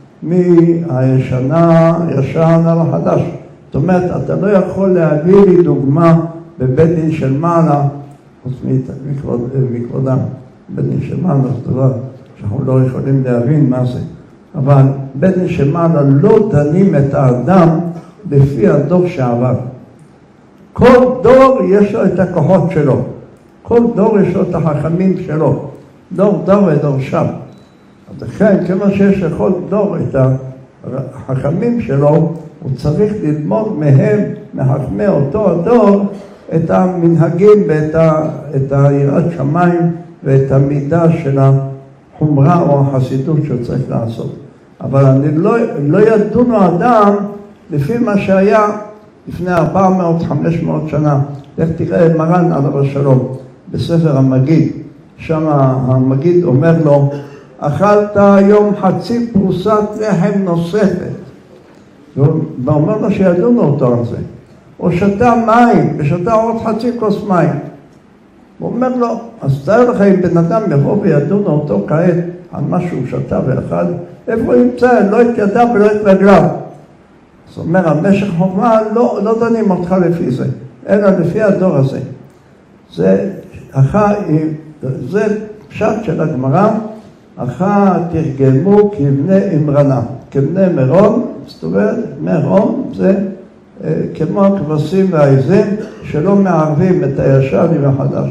מהישן על החדש. זאת אומרת, אתה לא יכול להביא לי דוגמה בבית דין של מעלה, חוץ מכבודם. בית דין של מעלה זה דבר שאנחנו לא יכולים להבין מה זה. אבל בית דין של מעלה לא דנים את האדם לפי הדור שעבר. כל דור יש לו את הכוחות שלו. כל דור יש לו את החכמים שלו. דור ודור שם. אז לכן, כמו שיש לכל דור את החכמים שלו, הוא צריך ללמוד מהם, מחכמי אותו הדור, את המנהגים ואת היראת שמיים ואת המידה של החומרה או החסידות שהוא צריך לעשות. אבל לא ידונו אדם לפי מה שהיה לפני 400-500 שנה. איך תראה מרן עליו השלום בספר המגיד, שם המגיד אומר לו, אכלת היום חצי פרוסת לחם נוספת, ואומר לו שידונו אותו על זה, או שתה מים ושתה עוד חצי כוס מים. הוא אומר לו, אז תאר לך אם בן אדם יבוא וידונו אותו כעת על משהו שתה ואכל, איפה הוא ימצא? לא את ידיו ולא את רגליו. אז אומר, המשך חוכמה לא דנים אותך לפי זה, אלא לפי הדור הזה. זה פשט של הגמרא, אחר תרגמו כבני אמרנה, כבני מרום, זאת אומרת, מרום זה כמו הכבשים והעזים שלא מערבים את הישן עם החדש.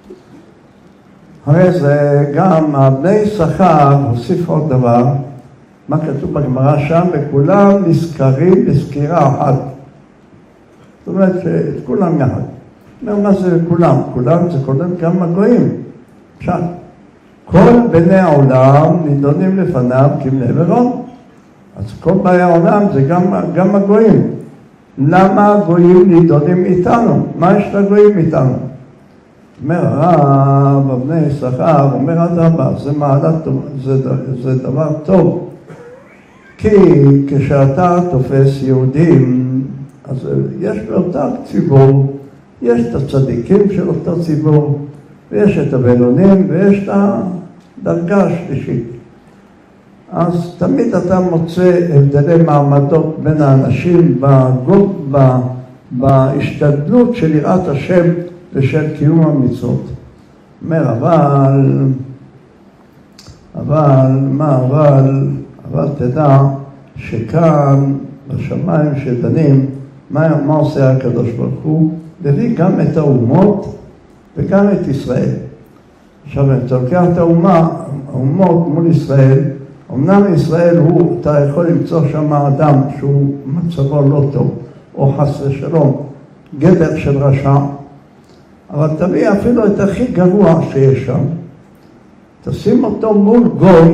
הרי זה גם הבני שכר הוסיף עוד דבר, מה כתוב בגמרא שם, וכולם נזכרים בסקירה אחת. זאת אומרת שאת כולם יחד. מה זה כולם? כולם זה כולל גם הגויים. פשט. כל בני העולם נידונים לפניו כבני מרום. אז כל בני העולם זה גם הגויים. למה הגויים נידונים איתנו? מה יש לגויים איתנו? אומר הרב, הבני שכר, אומר אדרבה, זה מעלה טוב, זה דבר טוב. כי כשאתה תופס יהודים, אז יש באותה ציבור, יש את הצדיקים של אותו ציבור, ויש את הבינונים, ויש את הדרגה השלישית. אז תמיד אתה מוצא הבדלי מעמדות בין האנשים בהשתדלות של יראת השם ושל קיום המצוות. אומר, אבל תדע שכאן בשמיים שדנים, מה עושה הקדוש ברוך הוא? מביא גם את האומות וגם את ישראל. עכשיו, אתה לוקח את האומות מול ישראל, אמנם ישראל אתה יכול למצוא שם אדם שהוא מצבו לא טוב, או חס ושלום, גדר של רשע, אבל תביא אפילו את הכי גרוע שיש שם, תשים אותו מול גוי,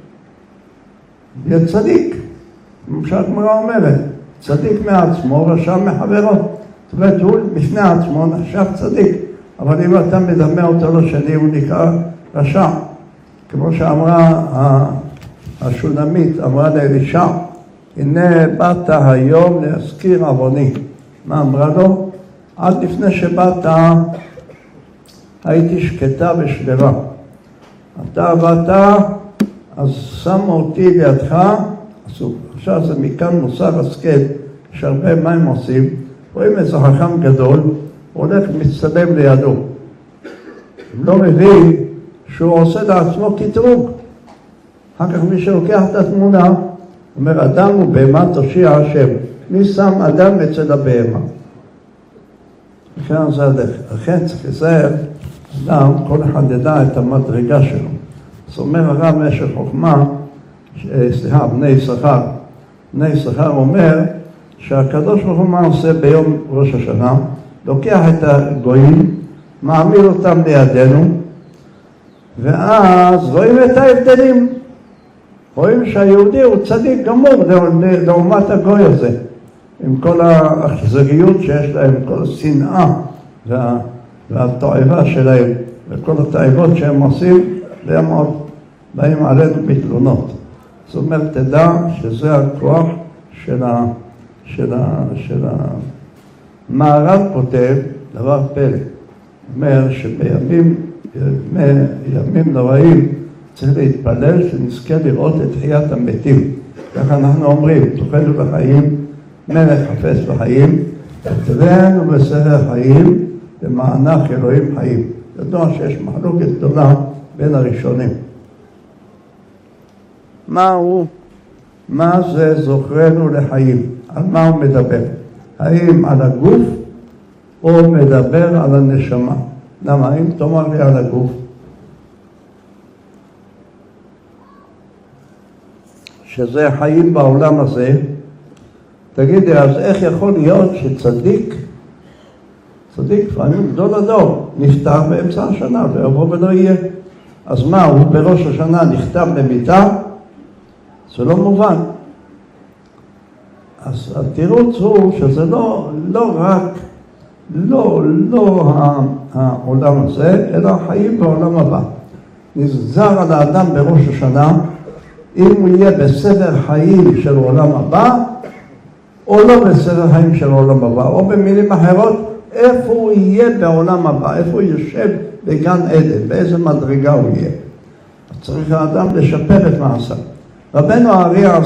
יהיה צדיק, כמו שהגמרא אומרת, צדיק מעצמו, רשע מחברו. זאת אומרת, הוא בפני עצמו נחשב צדיק, אבל אם אתה מדמה אותו לשני, הוא נקרא רשע. כמו שאמרה השונמית, אמרה לאלישע, הנה באת היום להזכיר עווני. מה אמרה לו? עד לפני שבאת הייתי שקטה ושלווה. אתה באת, אז שמו אותי לידך, עכשיו זה מכאן מוסר השכל, יש הרבה מה הם עושים, רואים איזה חכם גדול, הוא הולך ומצטלם לידו. הוא לא מבין שהוא עושה לעצמו קטרוג. אחר כך מי שלוקח את התמונה, אומר, אדם ובהמה תושיע השם. מי שם אדם אצל הבהמה? לכן זה הדרך. לכן צריך לזהר, אדם, כל אחד ידע את המדרגה שלו. זאת אומרת, הרב משך חוכמה, בני יששכר. בני יששכר אומר שהקדוש ברוך הוא מה עושה ביום ראש השנה? לוקח את הגויים, מעמיד אותם לידינו, ואז רואים את ההבדלים. רואים שהיהודי הוא צדיק גמור לעומת הגוי הזה. עם כל האכזריות שיש להם, כל השנאה והתועבה שלהם, וכל התאיבות שהם עושים, והם עוד באים עלינו בתלונות. זאת אומרת, תדע שזה הכוח של המערב כותב דבר פלא. אומר שבימים נוראים צריך להתפלל שנזכה לראות את תחיית המתים. ככה אנחנו אומרים, תוכנו בחיים, מלך חפש בחיים, כתבנו בספר חיים, במענך אלוהים חיים. ידוע שיש מחלוקת גדולה בין הראשונים. מה זה זוכרנו לחיים? על מה הוא מדבר? האם על הגוף או מדבר על הנשמה? למה? אם תאמר לי על הגוף, שזה חיים בעולם הזה, תגידי, אז איך יכול להיות שצדיק, לפעמים גדול הדור, נפטר באמצע השנה, ויבוא ולא יהיה. אז מה, הוא בראש השנה נכתב במיטה? זה לא מובן. אז התירוץ הוא שזה לא רק, לא העולם הזה, אלא החיים בעולם הבא. נזר על האדם בראש השנה, אם הוא יהיה בסדר חיים של עולם הבא, או לא בסדר חיים של עולם הבא, או במילים אחרות, איפה הוא יהיה בעולם הבא, איפה הוא יושב בגן עדן, באיזה מדרגה הוא יהיה. צריך האדם לשפר את מעשה. רבנו האריה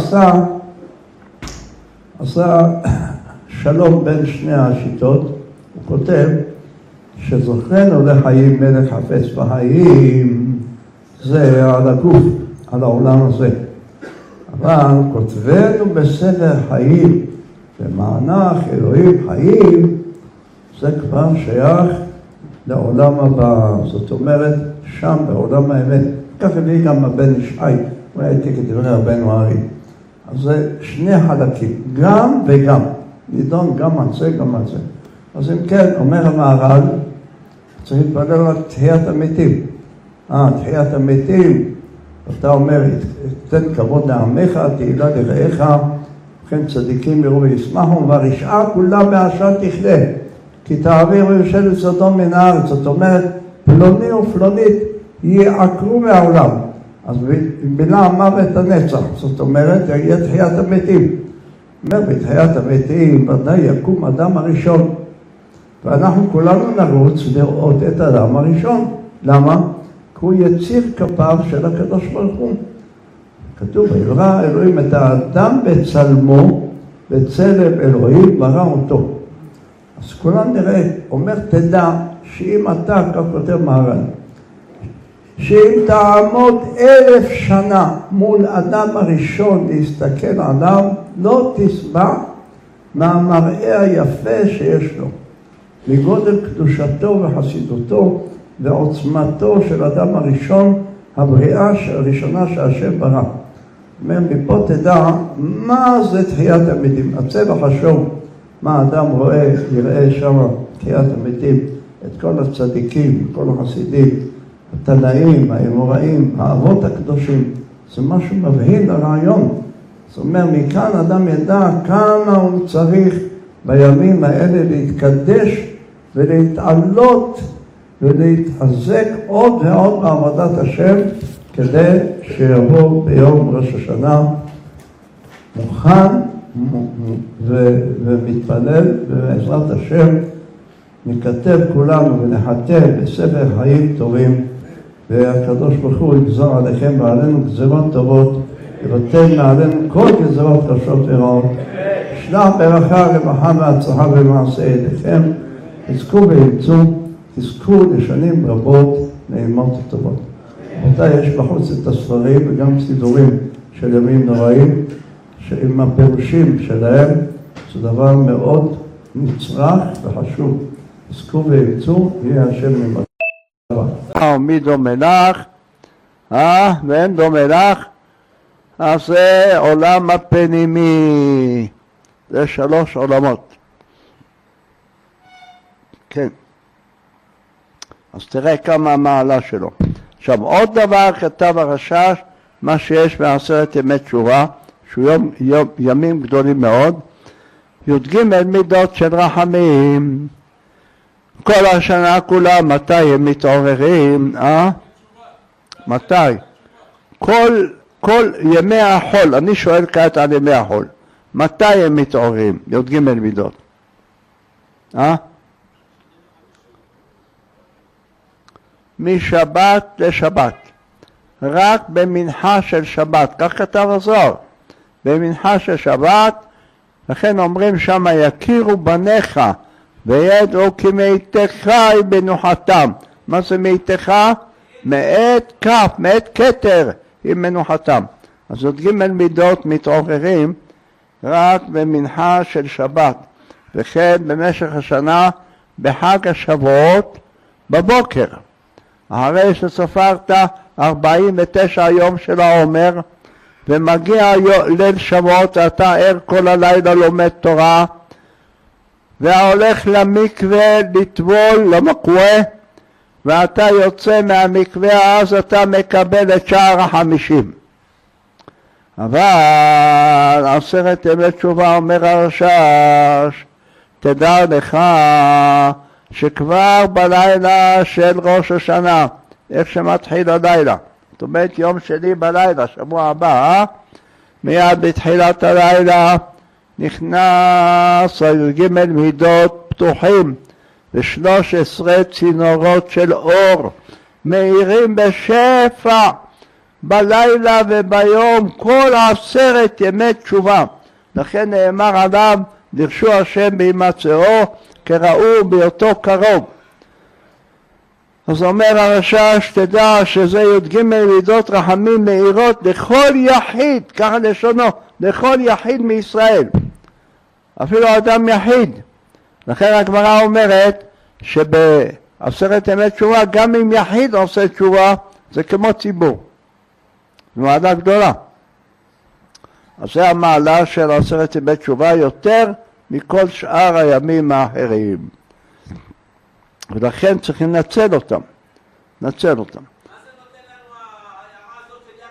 עשה שלום בין שני השיטות. הוא כותב שזוכרנו לחיים מלך חפץ בחיים, זה על הגוף, על העולם הזה. אבל כותבנו בספר חיים, במענך אלוהים חיים, זה כבר שייך לעולם הבא. זאת אומרת, שם בעולם האמת. כך הביא גם הבן ישי, הוא היה איתי כדברי רבנו האריה. אז זה שני חלקים, גם וגם. נידון גם על זה, גם על זה. אז אם כן, אומר המהר"ל, צריך להתפלל על תחיית המתים. תחיית המתים, אתה אומר, תן כבוד לעמך, תהילה לרעך, וכן צדיקים יראו וישמחו, והרשעה כולה בעשן תכלה, כי תעביר ממשלת סדום מן הארץ. זאת אומרת, פלוני ופלונית יעקרו מהעולם. אז בילה המוות הנצח, זאת אומרת, יהיה תחיית המתים. אומר, בתחיית המתים ודאי יקום אדם הראשון. ואנחנו כולנו נרוץ לראות את האדם הראשון. למה? כי הוא יציר כפיו של הקדוש ברוך הוא. כתוב, ברא אלוהים את האדם בצלמו, בצלם אלוהים ברא אותו. אז כולנו נראה, אומר, תדע שאם אתה, כך כותב מהר"ל, שאם תעמוד 1000 שנה מול אדם הראשון להסתכל עליו, לא תשבע מהמראה היפה שיש לו, מגודל קדושתו וחסידותו ועוצמתו של אדם הראשון, הבריאה הראשונה שהשם ברא. אומר, מפה תדע מה זה תחיית המתים. הצבע חשוב, מה אדם רואה, יראה שם תחיית המתים, את כל הצדיקים, כל החסידים, התנאים, האמוראים, האבות הקדושים. זה משהו מבהיל לרעיון. זאת אומרת, מכאן אדם ידע כמה הוא צריך בימים האלה להתקדש ולהתעלות ולהתחזק עוד ועוד בעבודת השם, כדי שיבוא ביום ראש השנה מוכן ומתפלל, ובעזרת השם נכתב כולנו ונחתם בספר חיים טובים, והקדוש ברוך הוא יגזור עליכם ועלינו גזרות טובות, ובטל מעלינו כל גזרות קשות ורעות, שלח ברכה, רווחה והצלחה במעשה ידיכם, תזכו וימצאו, תזכו לשנים רבות נעימות וטובות. רבותיי, יש בחוץ את הספרים וגם סידורים של ימים נוראים, שעם הפירושים שלהם זה דבר מאוד נצרך וחשוב. תזכו וימצאו, יהיה השם ממך. מי דומה לך? ואין דומה לך? אז זה עולם הפנימי. זה 3 עולמות. כן. אז תראה כמה המעלה שלו. עכשיו עוד דבר כתב הרש"ש, מה שיש ב10 ימי תשובה, שהוא ימים גדולים מאוד, י"ג מידות של רחמים. כל השנה כולה, מתי הם מתעוררים? מתי? כל ימי החול, אני שואל כעת על ימי החול, מתי הם מתעוררים? י"ג מידות. משבת לשבת, רק במנחה של שבת, כך כתב הזוהר, במנחה של שבת, לכן אומרים שם יכירו בניך וידעו כי מאיתך היא מנוחתם. מה זה מאיתך? מאת כף, מאת כתר היא מנוחתם. אז עוד ג' מידות מתעוררים רק במנחה של שבת, וכן במשך השנה בחג השבועות בבוקר. אחרי שספרת 49 יום של העומר, ומגיע ליל שבועות, אתה ער כל הלילה לומד תורה, והולך למקווה לטבול למקווה, ואתה יוצא מהמקווה, אז אתה מקבל את שער 50. אבל 10 ימי תשובה אומר הרש"ש, תדע לך שכבר בלילה של ראש השנה, איך שמתחיל הלילה, זאת אומרת יום שני בלילה, שבוע הבא, מיד בתחילת הלילה נכנס ג' מידות פתוחים ו13 צינורות של אור מאירים בשפע בלילה וביום כל 10 ימי תשובה. לכן נאמר עליו דרשו השם בהימצאו כראו בהיותו קרוב. אז אומר הרש"ש, תדע שזה י"ג מידות רחמים מאירות לכל יחיד, ככה לשונו, לכל יחיד מישראל, אפילו אדם יחיד. לכן הגמרא אומרת שב10 ימי תשובה גם אם יחיד עושה תשובה זה כמו ציבור, זו מעלה גדולה. אז זה המעלה של 10 ימי תשובה יותר מכל שאר הימים האחרים, ולכן צריכים לנצל אותם. נצל אותם. מה זה נותן לנו ההערה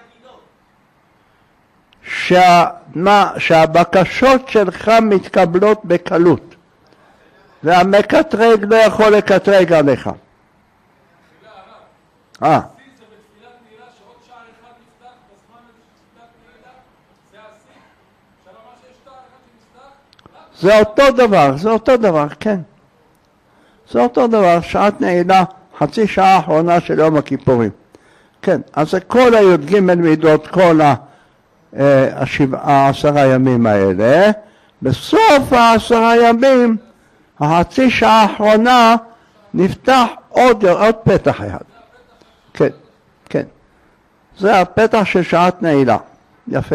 הזאת של יחידות? שהבקשות שלך מתקבלות בקלות, והמקטרג לא יכול לקטרג עליך. זה בתפילת נעילה שעוד שער אחד נפתח בזמן הזה של תפילת נעילה, זה השיא, שאמר שיש שער אחד שנפתח. זה אותו דבר, זה אותו דבר, כן. זה אותו דבר, שעת נעילה, חצי שעה האחרונה של יום הכיפורים. כן, אז זה כל הי"ג מידות, כל 10 ימים האלה. בסוף 10 ימים, החצי שעה האחרונה, נפתח עוד פתח אחד. כן, כן. זה הפתח של שעת נעילה. יפה.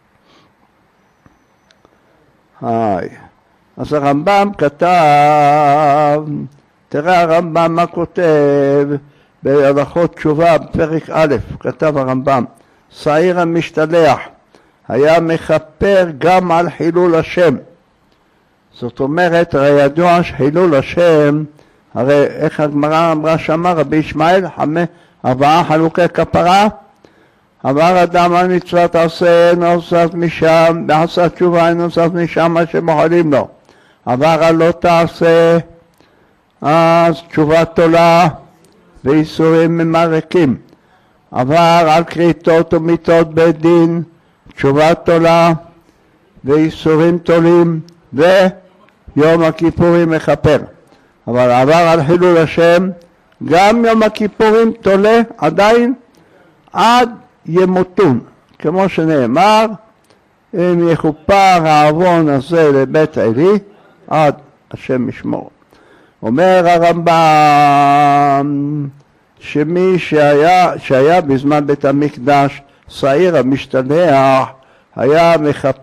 היי. אז הרמב"ם כתב, תראה הרמב"ם מה כותב בהלכות תשובה בפרק א', כתב הרמב"ם, שעיר המשתלח היה מכפר גם על חילול השם. זאת אומרת, הרי ידוע שחילול השם, הרי איך הגמרא אמרה שמה רבי ישמעאל, 4 חלוקי כפרה, עבר אדם על מצוות עשה, נוסף משם, ועשה תשובה, נוסף משם מה שמוחלים לו. עבר על לא תעשה, אז תשובה תולה ואיסורים ממרקים. עבר על כריתות ומיתות בית דין, תשובה תולה ואיסורים תולים, ויום הכיפורים מכפר. אבל עבר על חילול השם, גם יום הכיפורים תולה עדיין עד ימותון, כמו שנאמר, אם יכופר העוון הזה לבית עלי, עד השם ישמור. אומר הרמב"ם, שמי שהיה בזמן בית המקדש שעיר המשתלח, היה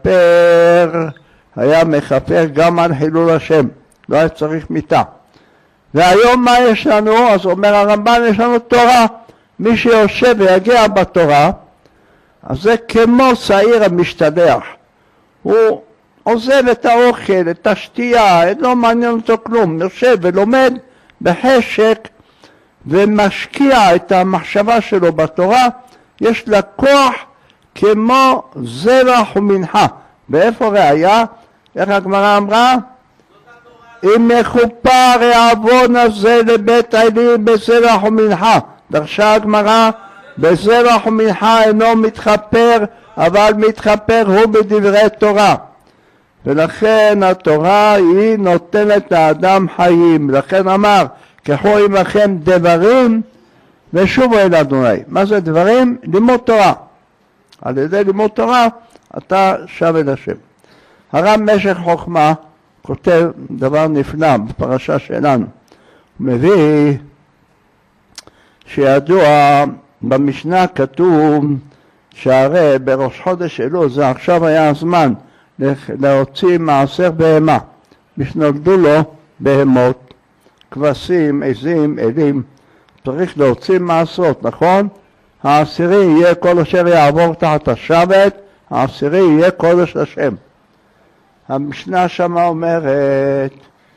מכפר גם על חילול השם, לא היה צריך מיתה. והיום מה יש לנו? אז אומר הרמב"ם, יש לנו תורה. מי שיושב ויגיע בתורה, אז זה כמו שעיר המשתלח. הוא עוזב את האוכל, את השתייה, לא מעניין אותו כלום, יושב ולומד בחשק ומשקיע את המחשבה שלו בתורה, יש לה כוח כמו זרח ומנחה. ואיפה ראיה? איך הגמרא אמרה? אם מכופר העוון הזה לבית עלי בזרח ומנחה. דרשה הגמרא, בזרח ומנחה אינו מתחפר, אבל מתחפר הוא בדברי תורה. ולכן התורה היא נותנת לאדם חיים. לכן אמר, קחו עמכם דברים ושובו אל אדוני. מה זה דברים? לימוד תורה. על ידי לימוד תורה אתה שב אל השם. הרב משך חוכמה כותב דבר נפלא בפרשה שלנו. הוא מביא שידוע במשנה כתוב שהרי בראש חודש אלול, זה עכשיו היה הזמן להוציא מעשר בהמה. משנולדו לו בהמות, כבשים, עזים, אלים, צריך להוציא מעשרות, נכון? העשירי יהיה כל אשר יעבור תחת השבת, העשירי יהיה קודש השם. המשנה שמה אומרת,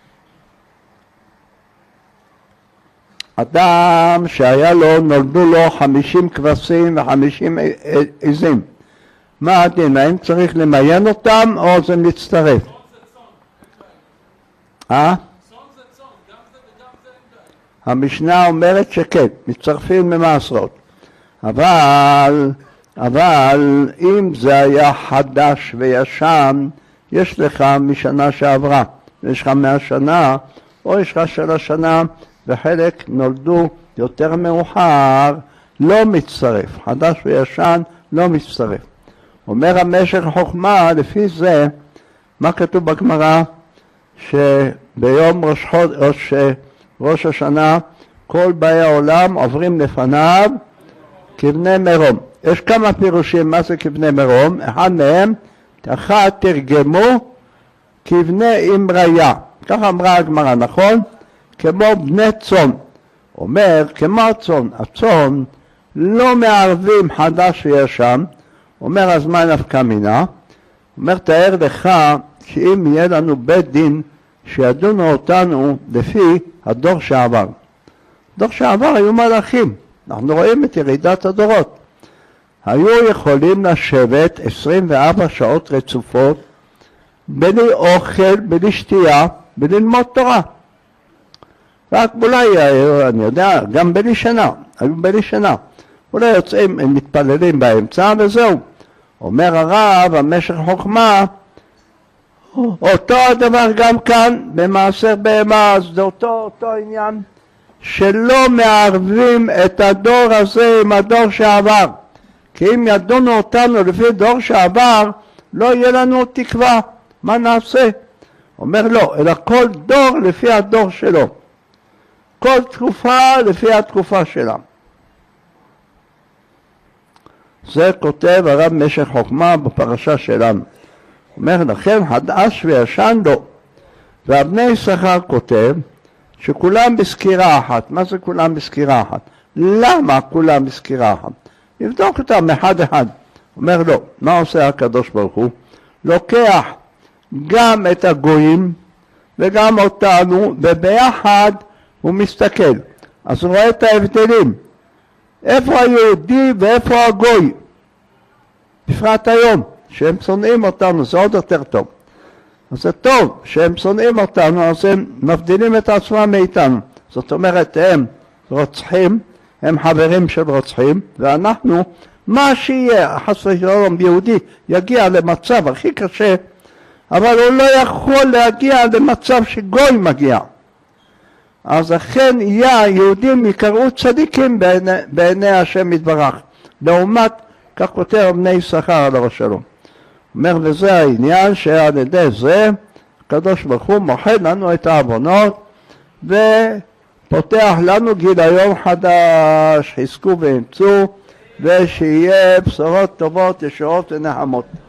אדם שהיה לו, נולדו לו 50 כבשים ו50 עזים. מה הדין? האם צריך למיין אותם או זה מצטרף? צאן זה צאן. צאן זה צאן, גם זה וגם זה אין בעיה. המשנה אומרת שכן, מצטרפים ממעשרות. אבל אם זה היה חדש וישן, יש לך משנה שעברה, יש לך 100 שנה, או יש לך 3 שנה, וחלק נולדו יותר מאוחר, לא מצטרף. חדש וישן לא מצטרף. אומר המשך חוכמה, לפי זה, מה כתוב בגמרא? שביום ראש השנה, כל באי העולם עוברים לפניו כבני מרום. יש כמה פירושים מה זה כבני מרום, אחד מהם, תרגמו כבני אמריה. ככה אמרה הגמרא, נכון? כמו בני צאן. אומר, כמו הצאן. הצאן לא מערבים חדש וישן. אומר, אז מה נפקא מינה? אומר, תאר לך שאם יהיה לנו בית דין שידונו אותנו לפי הדור שעבר. דור שעבר היו מלאכים. אנחנו רואים את ירידת הדורות. היו יכולים לשבת 24 שעות רצופות, בלי אוכל, בלי שתייה, וללמוד תורה. רק אולי, אני יודע, גם בלי שנה, היו בלי שנה. אולי יוצאים, הם מתפללים באמצע וזהו. אומר הרב, המשך חוכמה, אותו הדבר גם כאן, במעשר בהמה, אז זה אותו עניין, שלא מערבים את הדור הזה עם הדור שעבר. כי אם ידונו אותנו לפי דור שעבר, לא יהיה לנו תקווה. מה נעשה? אומר לא, אלא כל דור לפי הדור שלו. כל תקופה לפי התקופה שלה. זה כותב הרב משך חוכמה בפרשה שלנו. אומר לכם, חדש וישן לא. והבני יששכר כותב שכולם בסקירה אחת. מה זה כולם בסקירה אחת? למה כולם בסקירה אחת? יבדוק אותם אחד אחד. אומר לא, מה עושה הקדוש ברוך הוא? לוקח גם את הגויים וגם אותנו, וביחד הוא מסתכל. אז הוא רואה את ההבדלים. איפה היהודי ואיפה הגוי? בפרט היום, שהם שונאים אותנו, זה עוד יותר טוב. אז זה טוב שהם שונאים אותנו, אז הם מבדילים את עצמם מאיתנו. זאת אומרת, הם רוצחים, הם חברים של רוצחים, ואנחנו, מה שיהיה, חס ושלום יהודי יגיע למצב הכי קשה, אבל הוא לא יכול להגיע למצב שגוי מגיע. אז אכן היהודים יקראו צדיקים בעיני השם יתברך. לעומת, כך כותב בני יששכר עליו השלום. אומר, וזה העניין שעל ידי זה הקדוש ברוך הוא מוחד לנו את העוונות ופותח לנו גיליון חדש, חזקו ואמצו, ושיהיה בשורות טובות, ישועות ונחמות.